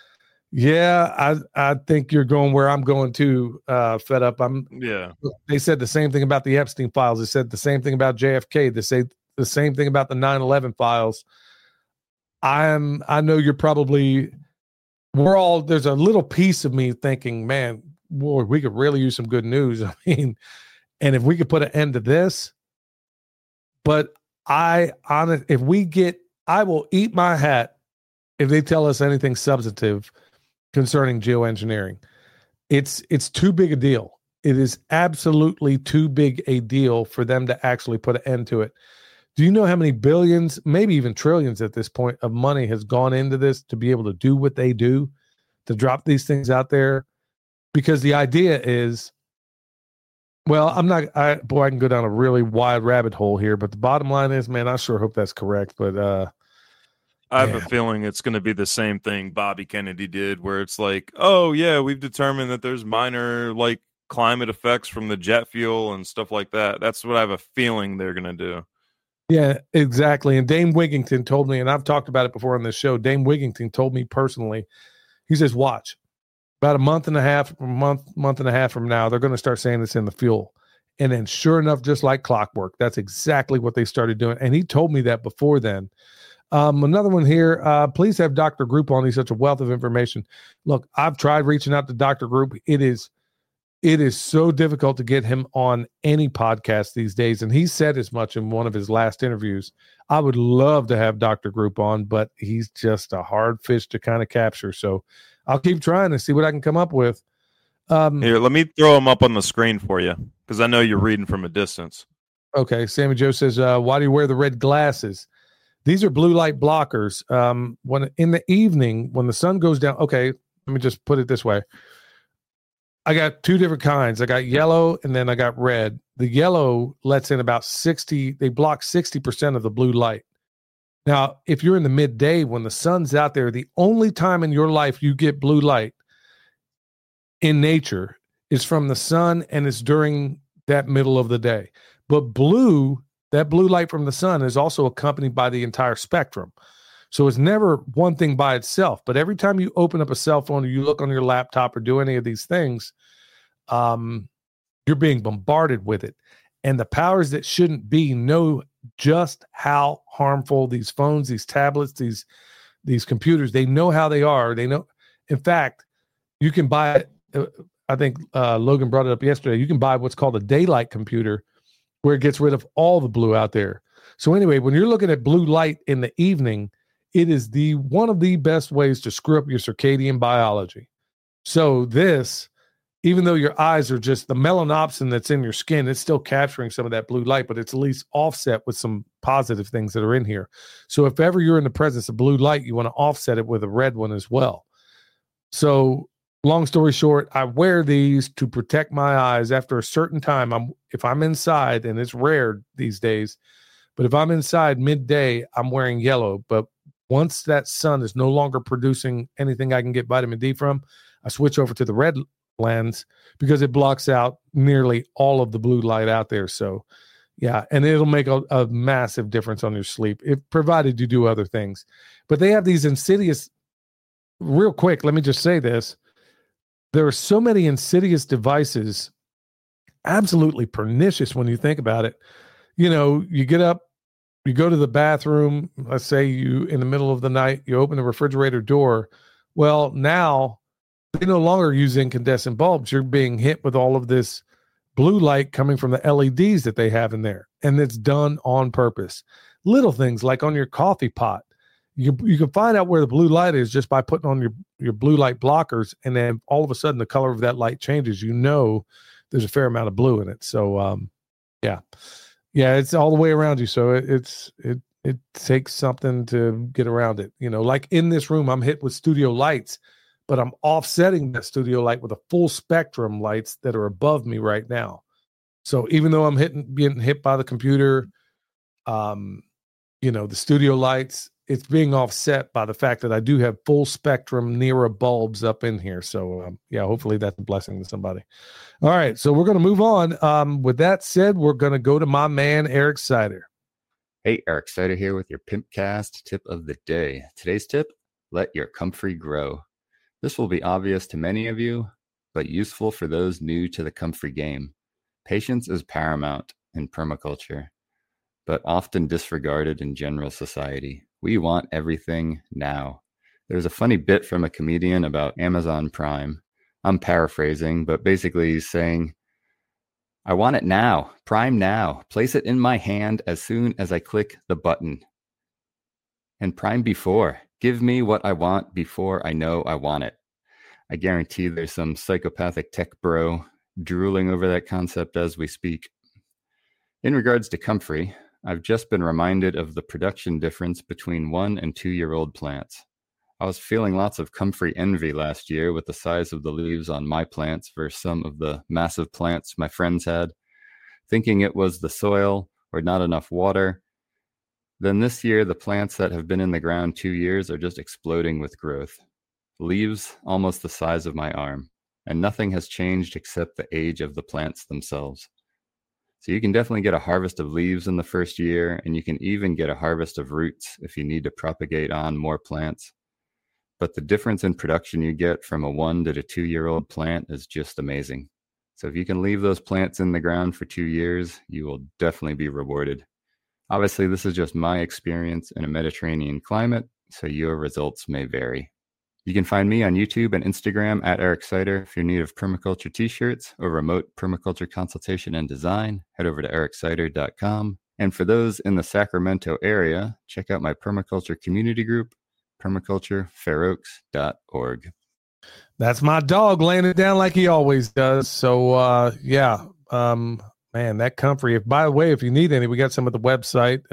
S2: Yeah, I think you're going where I'm going too, Fed Up. They said the same thing about the Epstein files. They said the same thing about JFK. They say the same thing about the 9/11 files. I know you're probably, there's a little piece of me thinking, man, boy, we could really use some good news. I mean, and if we could put an end to this, but I will eat my hat if they tell us anything substantive concerning geoengineering. It's too big a deal. It is absolutely too big a deal for them to actually put an end to it. Do you know how many billions, maybe even trillions at this point, of money has gone into this to be able to do what they do, to drop these things out there? Because the idea is, well, I can go down a really wide rabbit hole here, but the bottom line is, man, I sure hope that's correct. But
S3: I have a feeling it's going to be the same thing Bobby Kennedy did, where it's like, oh, yeah, we've determined that there's minor climate effects from the jet fuel and stuff like that. That's what I have a feeling they're going to do.
S2: Yeah, exactly. And Dame Wigington told me, and I've talked about it before on this show, Dame Wigington told me personally, he says, watch, about a month and a half from now, they're going to start saying it's in the fuel. And then sure enough, just like clockwork, that's exactly what they started doing. And he told me that before then. Another one here, please have Dr. Group on. He's such a wealth of information. Look, I've tried reaching out to Dr. Group. It is so difficult to get him on any podcast these days. And he said as much in one of his last interviews. I would love to have Dr. Group on, but he's just a hard fish to kind of capture. So I'll keep trying to see what I can come up with.
S3: Here, let me throw him up on the screen for you, because I know you're reading from a distance.
S2: Okay. Sammy Joe says, why do you wear the red glasses? These are blue light blockers. When in the evening, when the sun goes down, okay, let me just put it this way. I got two different kinds. I got yellow and then I got red. The yellow lets in about 60, they block 60% of the blue light. Now, if you're in the midday when the sun's out there, the only time in your life you get blue light in nature is from the sun, and it's during that middle of the day. But that blue light from the sun is also accompanied by the entire spectrum. So it's never one thing by itself. But every time you open up a cell phone or you look on your laptop or do any of these things, you're being bombarded with it. And the powers that shouldn't be know just how harmful these phones, these tablets, these computers, they know how they are. They know. In fact, you can buy, I think Logan brought it up yesterday, you can buy what's called a daylight computer, where it gets rid of all the blue out there. So anyway, when you're looking at blue light in the evening, it is one of the best ways to screw up your circadian biology. So this even though your eyes are just the melanopsin that's in your skin, it's still capturing some of that blue light, but it's at least offset with some positive things that are in here. So if ever you're in the presence of blue light, you want to offset it with a red one as well. So long story short, I wear these to protect my eyes after a certain time. If I'm inside, and it's rare these days, but if I'm inside midday, I'm wearing yellow. But once that sun is no longer producing anything I can get vitamin D from, I switch over to the red lens because it blocks out nearly all of the blue light out there. So yeah, and it'll make a massive difference on your sleep, if provided you do other things. But they have these insidious, real quick, let me just say this. There are so many insidious devices, absolutely pernicious when you think about it. You know, you get up, you go to the bathroom, let's say you, in the middle of the night, you open the refrigerator door. Well, now they no longer use incandescent bulbs. You're being hit with all of this blue light coming from the LEDs that they have in there. And it's done on purpose. Little things like on your coffee pot. You can find out where the blue light is just by putting on your blue light blockers. And then all of a sudden the color of that light changes. You know there's a fair amount of blue in it. So, yeah, it's all the way around you. So it takes something to get around it. You know, like in this room, I'm hit with studio lights, but I'm offsetting that studio light with a full spectrum lights that are above me right now. So even though I'm being hit by the computer, you know, the studio lights, it's being offset by the fact that I do have full spectrum Nera bulbs up in here. So yeah, hopefully that's a blessing to somebody. All right. So we're going to move on. With that said, we're going to go to my man, Eric Sider.
S4: Hey, Eric Sider here with your Pimpcast tip of the day. Today's tip, let your comfrey grow. This will be obvious to many of you, but useful for those new to the comfrey game. Patience is paramount in permaculture, but often disregarded in general society. We want everything now. There's a funny bit from a comedian about Amazon Prime. I'm paraphrasing, but basically he's saying, I want it now, Prime now. Place it in my hand as soon as I click the button. And Prime before. Give me what I want before I know I want it. I guarantee there's some psychopathic tech bro drooling over that concept as we speak. In regards to comfrey, I've just been reminded of the production difference between 1 and 2 year old plants. I was feeling lots of comfrey envy last year with the size of the leaves on my plants versus some of the massive plants my friends had, thinking it was the soil or not enough water. Then this year, the plants that have been in the ground 2 years are just exploding with growth. Leaves almost the size of my arm, and nothing has changed except the age of the plants themselves. So you can definitely get a harvest of leaves in the first year, and you can even get a harvest of roots if you need to propagate on more plants. But the difference in production you get from a 1 to 2 year old plant is just amazing. So if you can leave those plants in the ground for 2 years, you will definitely be rewarded. Obviously, this is just my experience in a Mediterranean climate, so your results may vary. You can find me on YouTube and Instagram at Eric Sider. If you're in need of permaculture t-shirts or remote permaculture consultation and design, head over to ericsider.com. And for those in the Sacramento area, check out my permaculture community group, permaculturefairoaks.org.
S2: That's my dog laying it down like he always does. So, yeah. Man, that comfrey. By the way, if you need any, we got some at the website.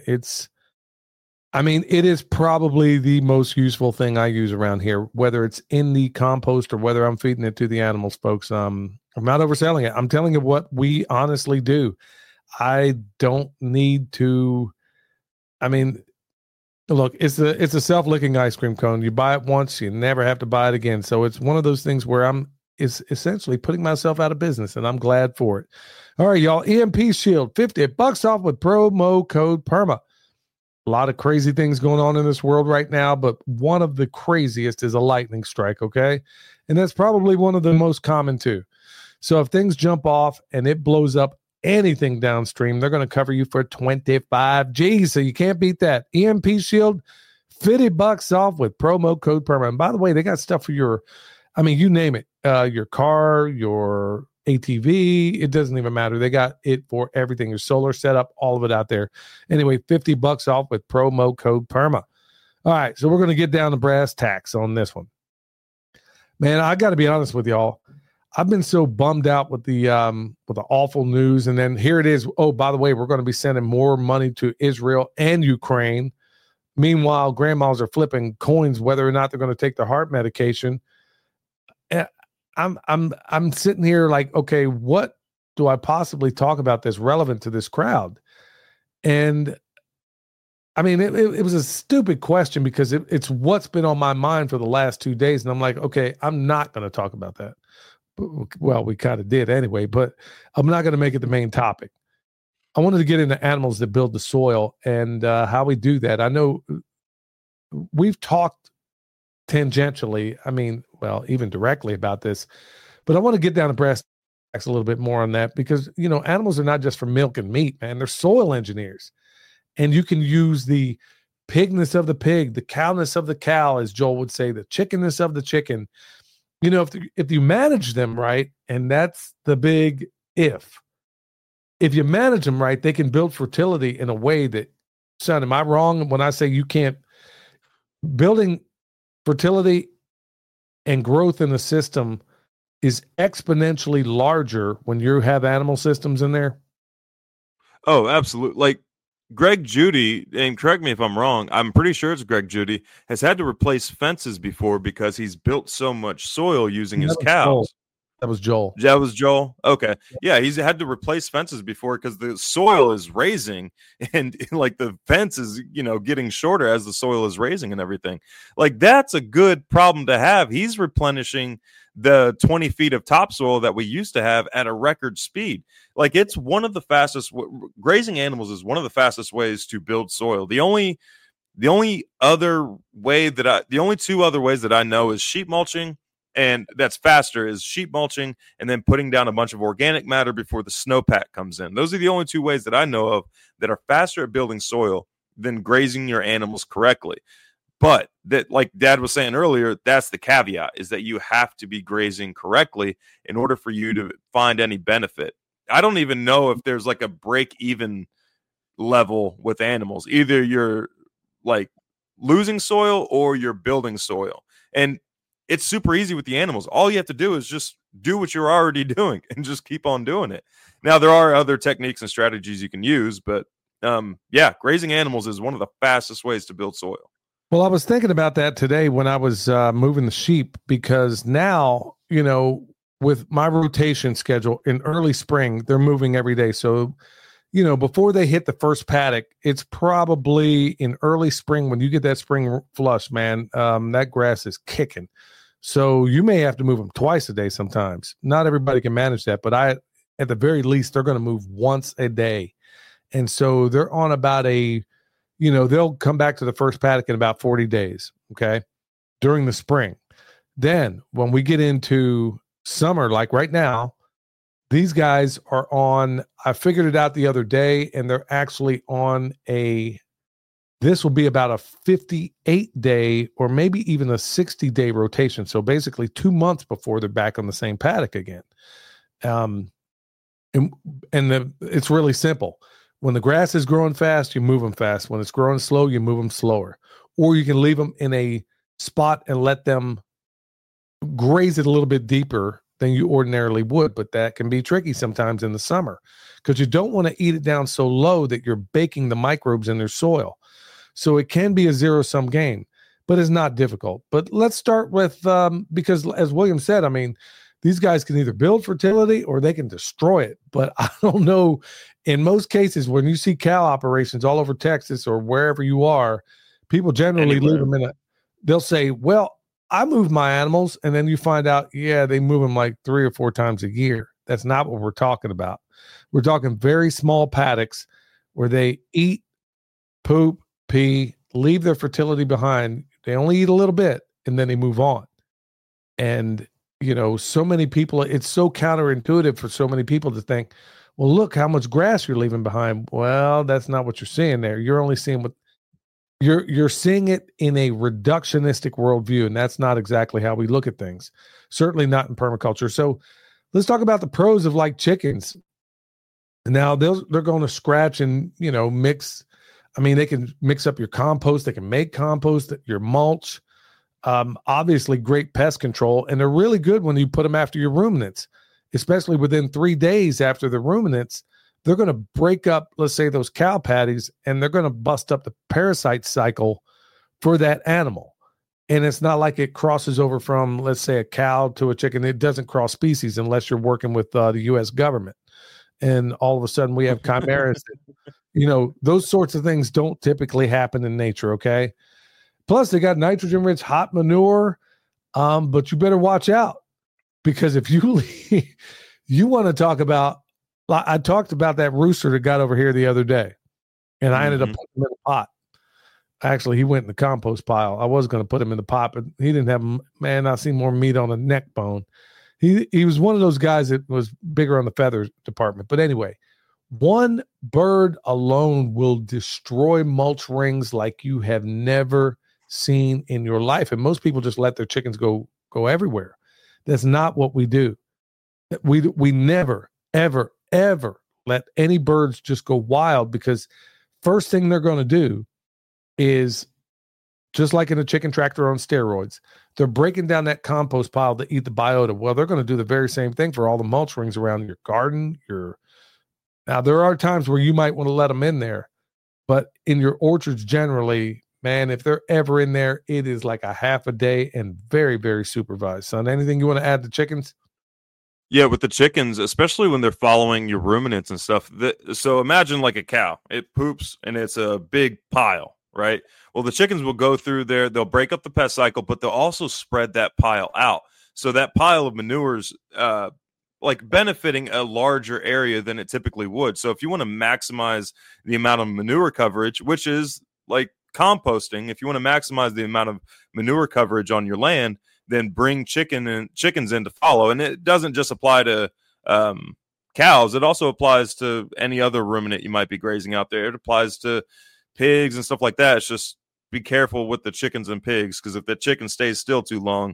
S2: It is probably the most useful thing I use around here, whether it's in the compost or whether I'm feeding it to the animals, folks. I'm not overselling it. I'm telling you what we honestly do. I don't need to. Look, it's a self-licking ice cream cone. You buy it once, you never have to buy it again. So it's one of those things where I'm essentially putting myself out of business, and I'm glad for it. All right, y'all. EMP Shield, $50 off with promo code PERMA. A lot of crazy things going on in this world right now, but one of the craziest is a lightning strike, okay? And that's probably one of the most common too. So if things jump off and it blows up anything downstream, they're going to cover you for 25 G's. So you can't beat that. EMP Shield, $50 off with promo code PERMA. And by the way, they got stuff for you name it, your car, your ATV, it doesn't even matter. They got it for everything. Your solar setup, all of it out there. Anyway, $50 off with promo code PERMA. All right, so we're going to get down to brass tacks on this one. Man, I got to be honest with y'all. I've been so bummed out with the awful news. And then here it is. Oh, by the way, we're going to be sending more money to Israel and Ukraine. Meanwhile, grandmas are flipping coins whether or not they're going to take their heart medication. I'm sitting here like, okay, what do I possibly talk about that's relevant to this crowd? And I mean, it was a stupid question because it's what's been on my mind for the last 2 days. And I'm like, okay, I'm not going to talk about that. Well, we kind of did anyway, but I'm not going to make it the main topic. I wanted to get into animals that build the soil and how we do that. I know we've talked tangentially, I mean, well, even directly about this, but I want to get down to brass tacks a little bit more on that because, you know, animals are not just for milk and meat, man. They're soil engineers. And you can use the pigness of the pig, the cowness of the cow, as Joel would say, the chickenness of the chicken. You know, if you manage them right, and that's the big if you manage them right, they can build fertility in a way that, son, am I wrong when I say you can't? Building fertility and growth in the system is exponentially larger when you have animal systems in there.
S3: Oh, absolutely. Like Greg Judy, and correct me if I'm wrong, I'm pretty sure it's Greg Judy, has had to replace fences before because he's built so much soil using his cows.
S2: That was Joel.
S3: That was Joel? Okay. Yeah, he's had to replace fences before because the soil is raising and like the fence is, you know, getting shorter as the soil is raising and everything. Like that's a good problem to have. He's replenishing the 20 feet of topsoil that we used to have at a record speed. Like it's one of the fastest grazing animals is one of the fastest ways to build soil. The only other way that the only two other ways that I know is sheep mulching, and that's faster, is sheep mulching and then putting down a bunch of organic matter before the snowpack comes in. Those are the only two ways that I know of that are faster at building soil than grazing your animals correctly. But that, like Dad was saying earlier, that's the caveat, is that you have to be grazing correctly in order for you to find any benefit. I don't even know if there's like a break-even level with animals. Either you're like losing soil or you're building soil. And it's super easy with the animals. All you have to do is just do what you're already doing and just keep on doing it. Now, there are other techniques and strategies you can use, but yeah, grazing animals is one of the fastest ways to build soil.
S2: Well, I was thinking about that today when I was moving the sheep, because now, you know, with my rotation schedule in early spring, they're moving every day. So, you know, before they hit the first paddock, it's probably in early spring when you get that spring flush, man, that grass is kicking. So you may have to move them twice a day sometimes. Not everybody can manage that, but at the very least, they're going to move once a day. And so they're on about they'll come back to the first paddock in about 40 days, okay, during the spring. Then when we get into summer, like right now, these guys are on, I figured it out the other day, and they're actually on this will be about a 58-day or maybe even a 60-day rotation. So basically 2 months before they're back on the same paddock again. It's really simple. When the grass is growing fast, you move them fast. When it's growing slow, you move them slower. Or you can leave them in a spot and let them graze it a little bit deeper than you ordinarily would. But that can be tricky sometimes in the summer because you don't want to eat it down so low that you're baking the microbes in their soil. So it can be a zero-sum game, but it's not difficult. But let's start with, because as William said, I mean, these guys can either build fertility or they can destroy it. But I don't know. In most cases, when you see cow operations all over Texas or wherever you are, people generally leave them they'll say, well, I move my animals. And then you find out, yeah, they move them like 3 or 4 times a year. That's not what we're talking about. We're talking very small paddocks where they eat, poop, pee, leave their fertility behind. They only eat a little bit and then they move on. And, you know, so many people, it's so counterintuitive for so many people to think, well, look how much grass you're leaving behind. Well, that's not what you're seeing there. You're only seeing what you're seeing it in a reductionistic worldview. And that's not exactly how we look at things. Certainly not in permaculture. So let's talk about the pros of like chickens. Now they're going to scratch and, you know, mix. I mean, they can mix up your compost. They can make compost, your mulch. Obviously, great pest control, and they're really good when you put them after your ruminants, especially within 3 days after the ruminants. They're going to break up, let's say, those cow patties, and they're going to bust up the parasite cycle for that animal. And it's not like it crosses over from, let's say, a cow to a chicken. It doesn't cross species unless you're working with the U.S. government. And all of a sudden we have chimeras. Those sorts of things don't typically happen in nature, okay? Plus, they got nitrogen-rich hot manure, but you better watch out, because if you want to talk about, I talked about that rooster that got over here the other day, and I ended up putting him in the pot. Actually, he went in the compost pile. I was going to put him in the pot, but he didn't have, man, I see more meat on the neck bone. He was one of those guys that was bigger on the feathers department. But anyway, one bird alone will destroy mulch rings like you have never seen in your life. And most people just let their chickens go everywhere. That's not what we do. We never, ever, ever let any birds just go wild, because first thing they're going to do is, just like in a chicken tractor on steroids, they're breaking down that compost pile to eat the biota. Well, they're going to do the very same thing for all the mulch rings around your garden. Now, there are times where you might want to let them in there, but in your orchards generally, man, if they're ever in there, it is like a half a day and very, very supervised. Son, anything you want to add to chickens?
S3: Yeah, with the chickens, especially when they're following your ruminants and stuff. So imagine like a cow. It poops and it's a big pile, right? Well, the chickens will go through there. They'll break up the pest cycle, but they'll also spread that pile out. So that pile of manure's like benefiting a larger area than it typically would. So if you want to maximize the amount of manure coverage, which is like composting, if you want to maximize the amount of manure coverage on your land, then bring chickens in to follow. And it doesn't just apply to cows. It also applies to any other ruminant you might be grazing out there. It applies to pigs and stuff like that. It's just be careful with the chickens and pigs, because if the chicken stays still too long,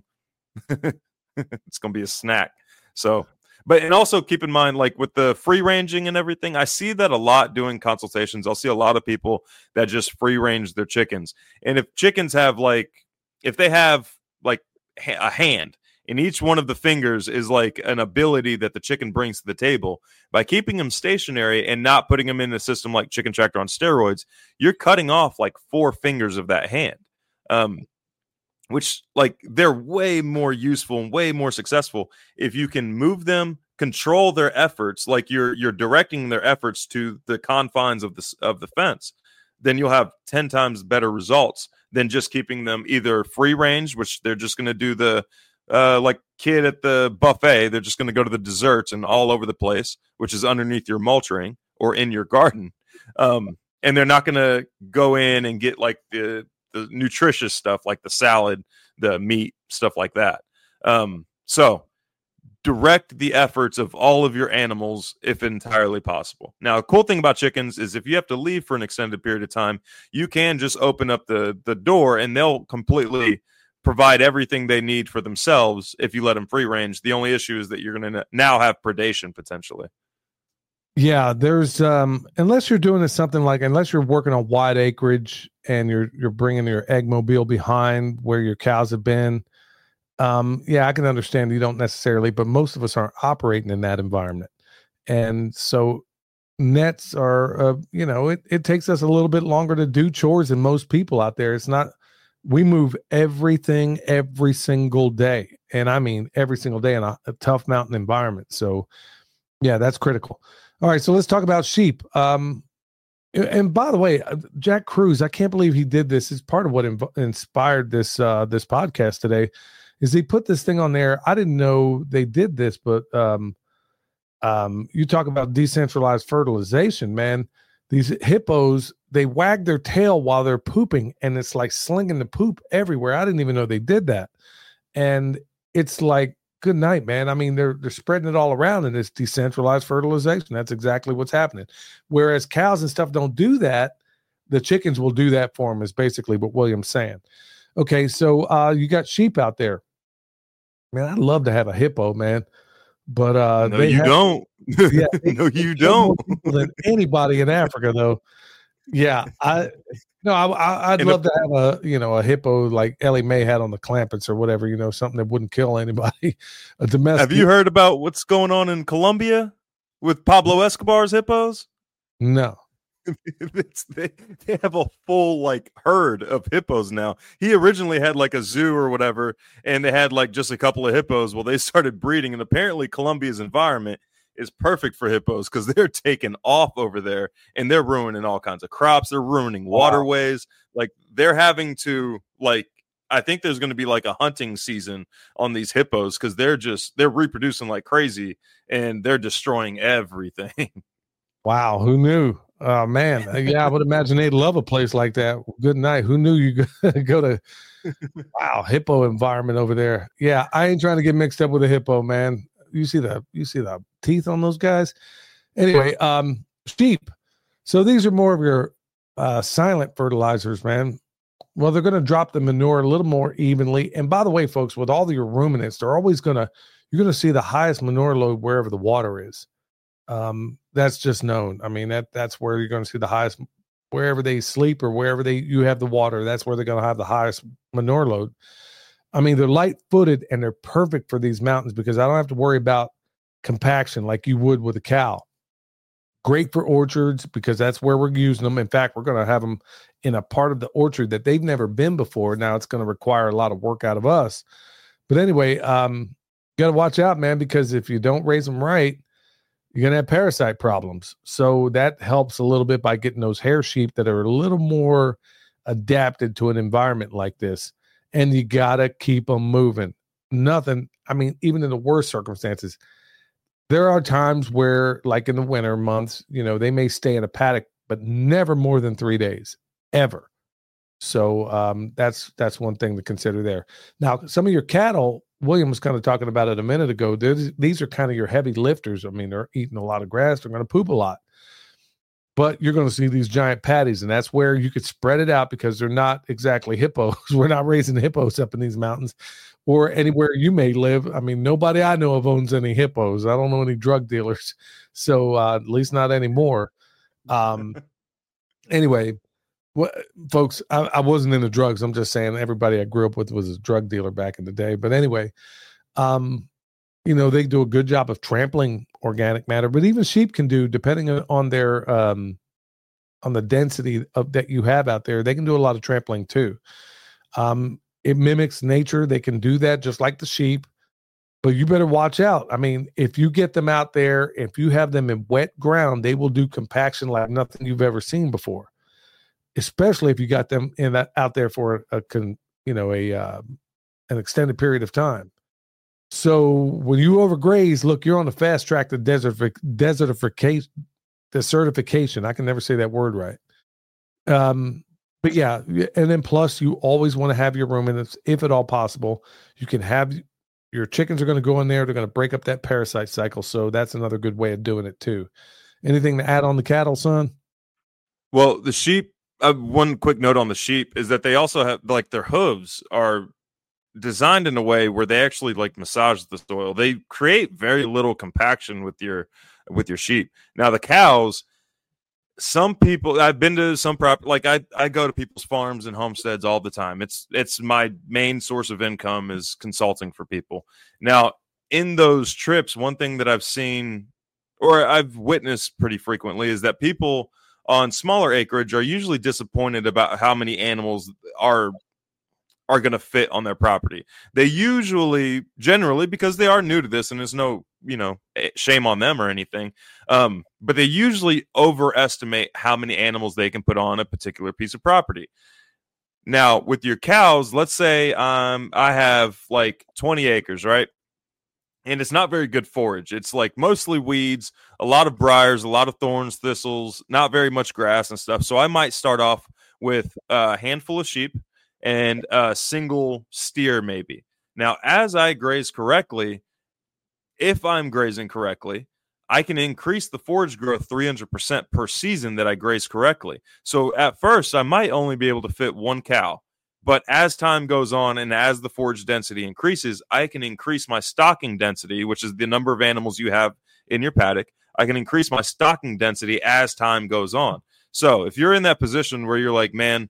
S3: it's going to be a snack. So, and also keep in mind, like with the free ranging and everything, I see that a lot doing consultations. I'll see a lot of people that just free range their chickens. And if chickens have if they have like a hand, and each one of the fingers is like an ability that the chicken brings to the table, by keeping them stationary and not putting them in a system like Chicken Tractor on steroids, you're cutting off like 4 fingers of that hand, which like they're way more useful and way more successful if you can move them, control their efforts, like you're directing their efforts to the confines of the fence. Then you'll have 10 times better results than just keeping them either free range, which they're just going to do the like kid at the buffet. They're just going to go to the desserts and all over the place, which is underneath your mulch ring or in your garden. And they're not going to go in and get like the nutritious stuff, like the salad, the meat, stuff like that. So direct the efforts of all of your animals if entirely possible. Now, a cool thing about chickens is if you have to leave for an extended period of time, you can just open up the door and they'll completely provide everything they need for themselves if you let them free range. The only issue is that you're going to now have predation potentially.
S2: Yeah, there's unless you're doing unless you're working on wide acreage and you're bringing your egg mobile behind where your cows have been. Yeah, I can understand you don't necessarily, but most of us aren't operating in that environment. And so nets are, it takes us a little bit longer to do chores than most people out there. It's not, we move everything every single day. And I mean, every single day in a tough mountain environment. So yeah, that's critical. All right. So let's talk about sheep. And by the way, Jack Cruz, I can't believe he did this. It's part of what inspired this podcast today. Is he put this thing on there? I didn't know they did this, but you talk about decentralized fertilization, man. These hippos, they wag their tail while they're pooping, and it's like slinging the poop everywhere. I didn't even know they did that. And it's like, good night, man. I mean, they're spreading it all around, and it's decentralized fertilization. That's exactly what's happening. Whereas cows and stuff don't do that. The chickens will do that for them, is basically what William's saying. Okay, so you got sheep out there. Man, I'd love to have a hippo, man. But
S3: no, you don't.
S2: Yeah,
S3: no, you don't.
S2: More people than anybody in Africa, though. Yeah, No, I'd love to have a hippo like Ellie Mae had on the Clampets or whatever, something that wouldn't kill anybody. A domestic.
S3: Have you heard about what's going on in Colombia with Pablo Escobar's hippos?
S2: No.
S3: They have a full like herd of hippos now. He originally had like a zoo or whatever, and they had like just a couple of hippos. Well, they started breeding, and apparently Colombia's environment is perfect for hippos because they're taking off over there, and they're ruining all kinds of crops. They're ruining waterways. Like they're having to like. I think there's going to be like a hunting season on these hippos because they're reproducing like crazy, and they're destroying everything.
S2: Wow, who knew? Oh man, yeah, I would imagine they'd love a place like that. Good night. Who knew you go to? Wow, hippo environment over there. Yeah, I ain't trying to get mixed up with a hippo, man. You see the teeth on those guys. Anyway, sheep. So these are more of your silent fertilizers, man. Well, they're going to drop the manure a little more evenly. And by the way, folks, with all your ruminants, you're going to see the highest manure load wherever the water is. That's just known. I mean, that's where you're going to see the highest, wherever they sleep or wherever you have the water, that's where they're going to have the highest manure load. I mean, they're light-footed and they're perfect for these mountains because I don't have to worry about compaction like you would with a cow. Great for orchards because that's where we're using them. In fact, we're going to have them in a part of the orchard that they've never been before. Now it's going to require a lot of work out of us. But anyway, you got to watch out, man, because if you don't raise them right, you're going to have parasite problems. So that helps a little bit by getting those hair sheep that are a little more adapted to an environment like this. And you got to keep them moving. Nothing. I mean, even in the worst circumstances, there are times where, like in the winter months, they may stay in a paddock, but never more than 3 days, ever. So that's one thing to consider there. Now, some of your cattle, William was kind of talking about it a minute ago. These are kind of your heavy lifters. I mean, they're eating a lot of grass. They're going to poop a lot. But you're going to see these giant patties, and that's where you could spread it out because they're not exactly hippos. We're not raising hippos up in these mountains or anywhere you may live. I mean, nobody I know of owns any hippos. I don't know any drug dealers. So at least not anymore. Anyway, folks, I wasn't into drugs. I'm just saying everybody I grew up with was a drug dealer back in the day. But anyway, they do a good job of trampling organic matter, but even sheep can do, depending on their on the density that you have out there, they can do a lot of trampling too. It mimics nature. They can do that just like the sheep, but you better watch out. I mean, if you get them out there, if you have them in wet ground, they will do compaction like nothing you've ever seen before, especially if you got them out there for an extended period of time. So when you overgraze, look, you're on the fast track to desertification. I can never say that word right. But yeah, and then plus you always want to have your ruminants, if at all possible. You can have your chickens are going to go in there. They're going to break up that parasite cycle. So that's another good way of doing it too. Anything to add on the cattle, son?
S3: Well, the sheep, one quick note on the sheep is that they also have like their hooves are designed in a way where they actually like massage the soil. They create very little compaction with your sheep. Now the cows, some people, I've been to some like I go to people's farms and homesteads all the time. It's my main source of income is consulting for people. Now in those trips, one thing that I've seen or I've witnessed pretty frequently is that people on smaller acreage are usually disappointed about how many animals are going to fit on their property. They generally, because they are new to this and there's no, shame on them or anything. But they usually overestimate how many animals they can put on a particular piece of property. Now with your cows, let's say, I have like 20 acres, right? And it's not very good forage. It's like mostly weeds, a lot of briars, a lot of thorns, thistles, not very much grass and stuff. So I might start off with a handful of sheep and a single steer maybe. Now, as I graze correctly, if I'm grazing correctly, I can increase the forage growth 300% per season that I graze correctly. So at first, I might only be able to fit one cow. But as time goes on and as the forage density increases, I can increase my stocking density, which is the number of animals you have in your paddock. I can increase my stocking density as time goes on. So if you're in that position where you're like, man,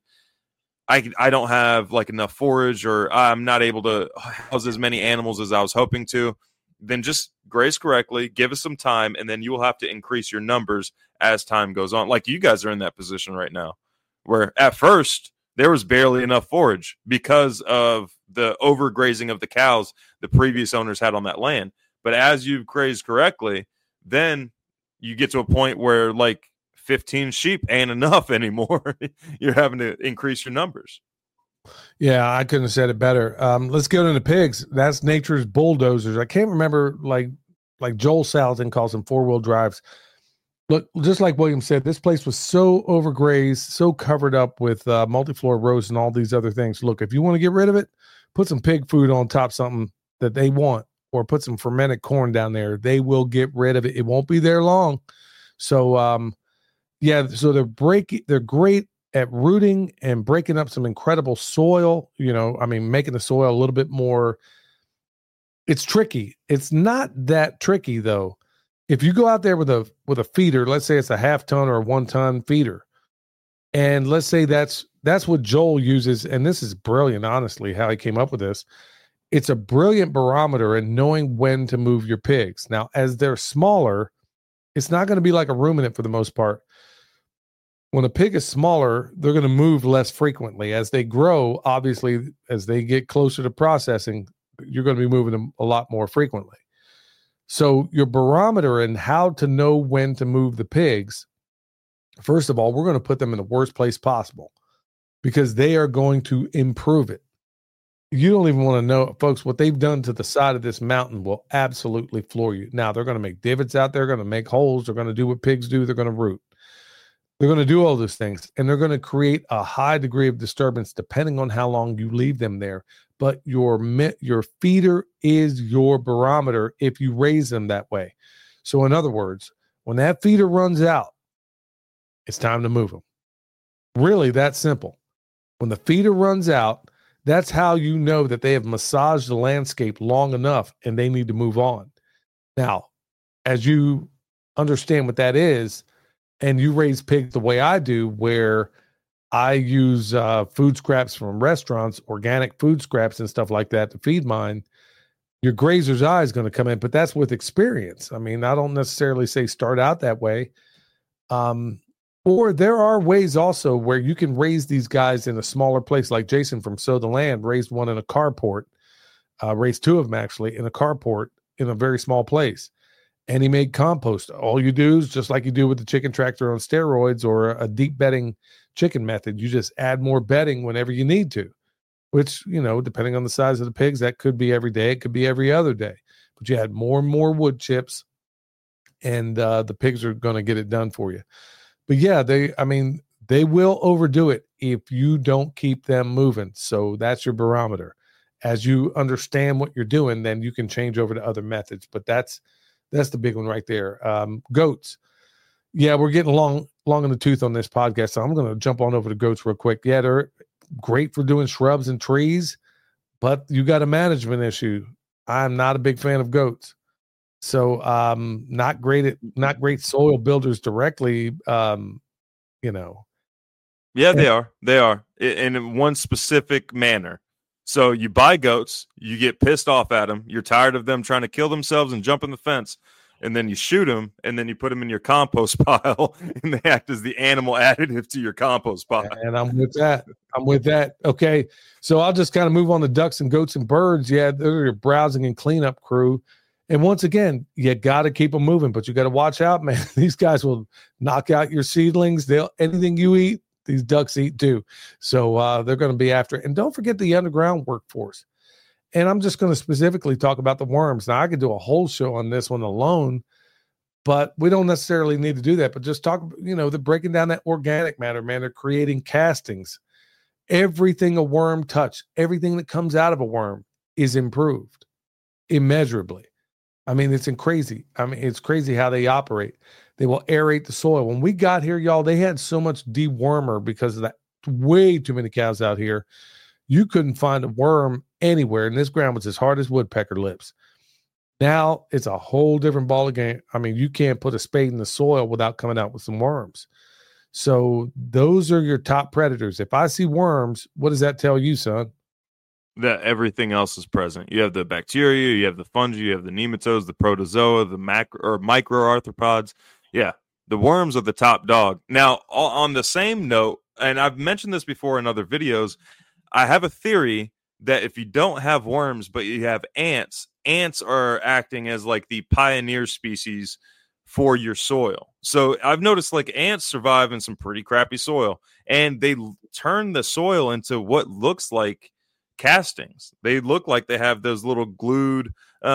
S3: I don't have like enough forage, or I'm not able to house as many animals as I was hoping to, then just graze correctly, give us some time, and then you will have to increase your numbers as time goes on. Like you guys are in that position right now, where at first there was barely enough forage because of the overgrazing of the cows the previous owners had on that land. But as you've grazed correctly, then you get to a point where like 15 sheep ain't enough anymore. You're having to increase your numbers.
S2: Yeah, I couldn't have said it better. Let's go to the pigs. That's nature's bulldozers. I can't remember, like Joel Salatin calls them 4-wheel drives. Look, just like William said, this place was so overgrazed, so covered up with multi-floor rows and all these other things. Look, if you want to get rid of it, put some pig food on top, something that they want, or put some fermented corn down there. They will get rid of it. It won't be there long. So, yeah, so they're great at rooting and breaking up some incredible soil, making the soil a little bit more. It's tricky. It's not that tricky though. If you go out there with a feeder, let's say it's a 0.5 ton or a 1 ton feeder, and let's say that's what Joel uses, and this is brilliant, honestly, how he came up with this. It's a brilliant barometer in knowing when to move your pigs. Now, as they're smaller, it's not going to be like a ruminant for the most part. When a pig is smaller, they're going to move less frequently. As they grow, obviously, as they get closer to processing, you're going to be moving them a lot more frequently. So your barometer and how to know when to move the pigs, first of all, we're going to put them in the worst place possible because they are going to improve it. You don't even want to know, folks, what they've done to the side of this mountain will absolutely floor you. Now, they're going to make divots out there, going to make holes. They're going to do what pigs do. They're going to root. They're going to do all those things, and they're going to create a high degree of disturbance depending on how long you leave them there. But your feeder is your barometer if you raise them that way. So in other words, when that feeder runs out, it's time to move them. Really that simple. When the feeder runs out, that's how you know that they have massaged the landscape long enough and they need to move on. Now, as you understand what that is, and you raise pigs the way I do, where I use food scraps from restaurants, organic food scraps and stuff like that to feed mine, your grazer's eye is going to come in, but that's with experience. I mean, I don't necessarily say start out that way. Or there are ways also where you can raise these guys in a smaller place, like Jason from Sow the Land raised one in a carport, raised 2 of them actually in a carport in a very small place. And he made compost. All you do is just like you do with the chicken tractor on steroids or a deep bedding chicken method. You just add more bedding whenever you need to, which, depending on the size of the pigs, that could be every day. It could be every other day. But you add more and more wood chips, and the pigs are going to get it done for you. But yeah, they will overdo it if you don't keep them moving. So that's your barometer. As you understand what you're doing, then you can change over to other methods. But that's the big one right there. Goats. Yeah, we're getting long in the tooth on this podcast, so I'm going to jump on over to goats real quick. Yeah, they're great for doing shrubs and trees, but you got a management issue. I'm not a big fan of goats. So not great soil builders directly,
S3: Yeah, they are in one specific manner. So you buy goats, you get pissed off at them, you're tired of them trying to kill themselves and jump in the fence, and then you shoot them, and then you put them in your compost pile, and they act as the animal additive to your compost pile.
S2: And I'm with that. Okay, so I'll just kind of move on to ducks and goats and birds. Yeah, they're your browsing and cleanup crew. And once again, you got to keep them moving, but you got to watch out, man. These guys will knock out your seedlings. Anything you eat, these ducks eat too. So they're going to be after it. And don't forget the underground workforce. And I'm just going to specifically talk about the worms. Now, I could do a whole show on this one alone, but we don't necessarily need to do that. But just talk, they're breaking down that organic matter, man. They're creating castings. Everything a worm touch, everything that comes out of a worm is improved immeasurably. I mean, it's crazy. It's crazy how they operate. They will aerate the soil. When we got here, y'all, they had so much dewormer because of that. Way too many cows out here. You couldn't find a worm anywhere, and this ground was as hard as woodpecker lips. Now it's a whole different ball of game. I mean, you can't put a spade in the soil without coming out with some worms. So those are your top predators. If I see worms, what does that tell you, son?
S3: That everything else is present. You have the bacteria, you have the fungi, you have the nematodes, the protozoa, the microarthropods. Yeah, the worms are the top dog. Now, on the same note, and I've mentioned this before in other videos, I have a theory that if you don't have worms but you have ants, ants are acting as like the pioneer species for your soil. So I've noticed like ants survive in some pretty crappy soil, and they turn the soil into what looks like castings. They look like they have those little glued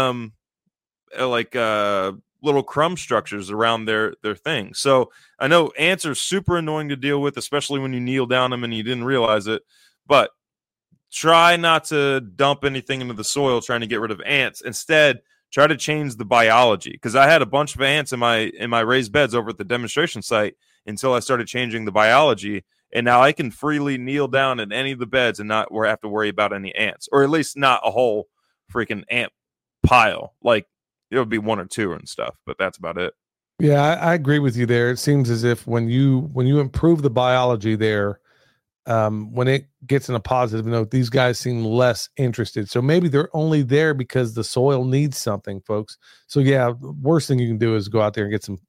S3: little crumb structures around their thing. So I know ants are super annoying to deal with, especially when you kneel down them and you didn't realize it, but try not to dump anything into the soil trying to get rid of ants. Instead, try to change the biology, because I had a bunch of ants in my raised beds over at the demonstration site until I started changing the biology. And now I can freely kneel down in any of the beds and not have to worry about any ants, or at least not a whole freaking ant pile. Like, it would be one or two and stuff, but that's about it.
S2: Yeah, I agree with you there. It seems as if when you improve the biology there, when it gets in a positive note, these guys seem less interested. So maybe they're only there because the soil needs something, folks. So yeah, worst thing you can do is go out there and get some,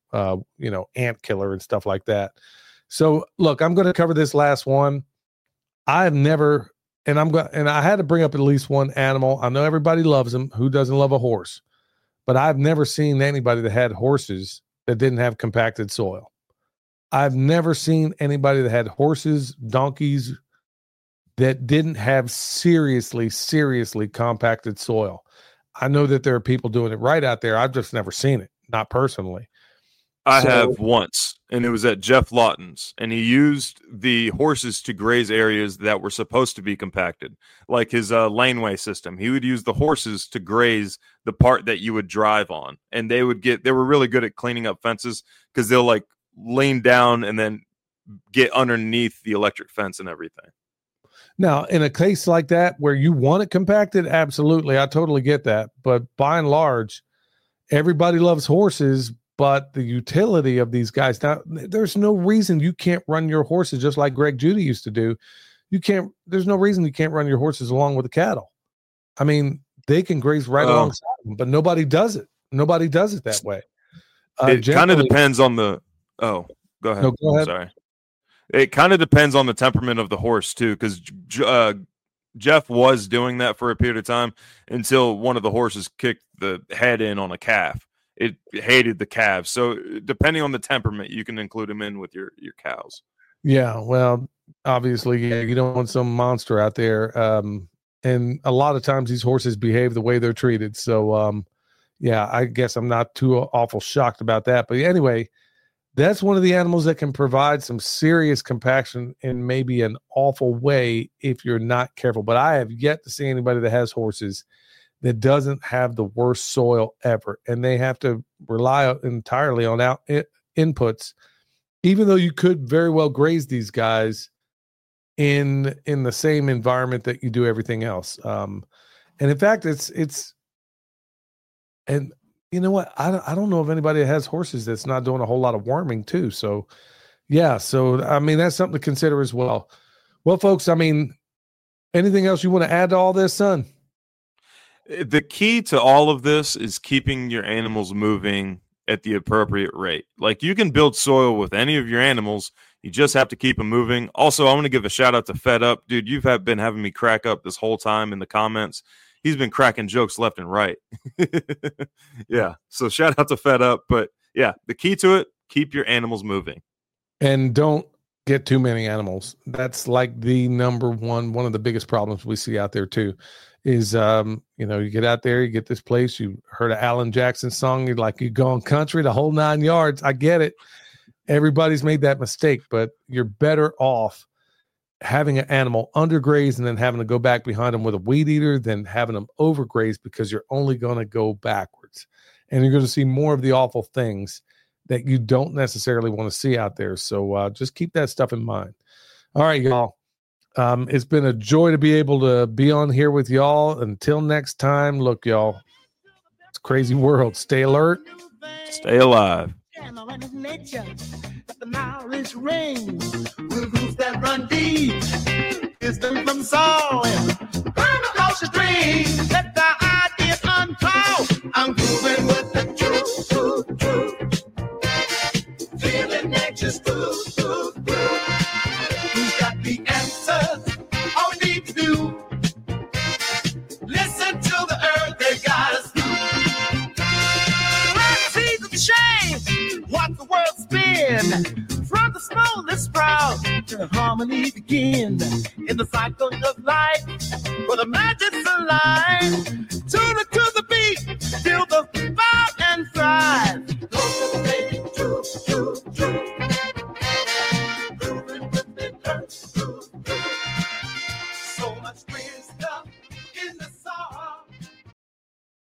S2: ant killer and stuff like that. So look, I'm going to cover this last one. I've never, and I had to bring up at least one animal. I know everybody loves them. Who doesn't love a horse? But I've never seen anybody that had horses that didn't have compacted soil. I've never seen anybody that had horses, donkeys that didn't have seriously compacted soil. I know that there are people doing it right out there. I've just never seen it, not personally.
S3: I have once, and it was at Jeff Lawton's, and he used the horses to graze areas that were supposed to be compacted, like his laneway system. He would use the horses to graze the part that you would drive on, and they were really good at cleaning up fences, because they'll like lean down and then get underneath the electric fence and everything.
S2: Now, in a case like that where you want it compacted, absolutely, I totally get that. But by and large, everybody loves horses. But the utility of these guys, now, there's no reason you can't run your horses just like Greg Judy used to do. There's no reason you can't run your horses along with the cattle. I mean, they can graze right alongside them, but nobody does it. Nobody does it that way.
S3: It kind of depends on the. Oh, go ahead.
S2: No, go ahead.
S3: Sorry. It kind of depends on the temperament of the horse too, because Jeff was doing that for a period of time until one of the horses kicked the head in on a calf. It hated the calves. So depending on the temperament, you can include them in with your cows.
S2: Yeah, well, obviously, yeah, you don't want some monster out there. And a lot of times these horses behave the way they're treated. So, yeah, I guess I'm not too awful shocked about that. But anyway, that's one of the animals that can provide some serious compaction in maybe an awful way if you're not careful. But I have yet to see anybody that has horses that doesn't have the worst soil ever, and they have to rely entirely on inputs, even though you could very well graze these guys in the same environment that you do everything else. And in fact, it's and you know what? I don't know of anybody that has horses that's not doing a whole lot of worming too. So yeah, so I mean, that's something to consider as well. Well, folks, I mean, anything else you want to add to all this, son?
S3: The key to all of this is keeping your animals moving at the appropriate rate. Like, you can build soil with any of your animals. You just have to keep them moving. Also, I want to give a shout out to Fed Up. Dude, you've been having me crack up this whole time in the comments. He's been cracking jokes left and right. Yeah. So shout out to Fed Up. But yeah, the key to it, keep your animals moving.
S2: And don't get too many animals. That's like the number one of the biggest problems we see out there too. Is you get out there, you get this place, you heard an Alan Jackson song, you're like, you're going country the whole 9 yards. I get it. Everybody's made that mistake, but you're better off having an animal undergrazed and then having to go back behind them with a weed eater than having them overgrazed, because you're only going to go backwards. And you're going to see more of the awful things that you don't necessarily want to see out there. So just keep that stuff in mind. All right, y'all. It's been a joy to be able to be on here with y'all. Until next time, look, y'all, it's a crazy world. Stay alert.
S3: Stay alive.
S1: piano and its nature, the knowledge rings, with roots that run deep, wisdom from soul, permaculture dreams, let the ideas unfold. I'm grooving with the truth, feeling nature's groove, Who's got the answers? All we need to do, listen to the earth, they got us through. Change, watch the world spin. From the smallest sprout to harmony begin. In the cycle of life, where the magic's alive. Tune it to the beat, feel the vibe and thrive. True. Grooving with the earth, so much freedom.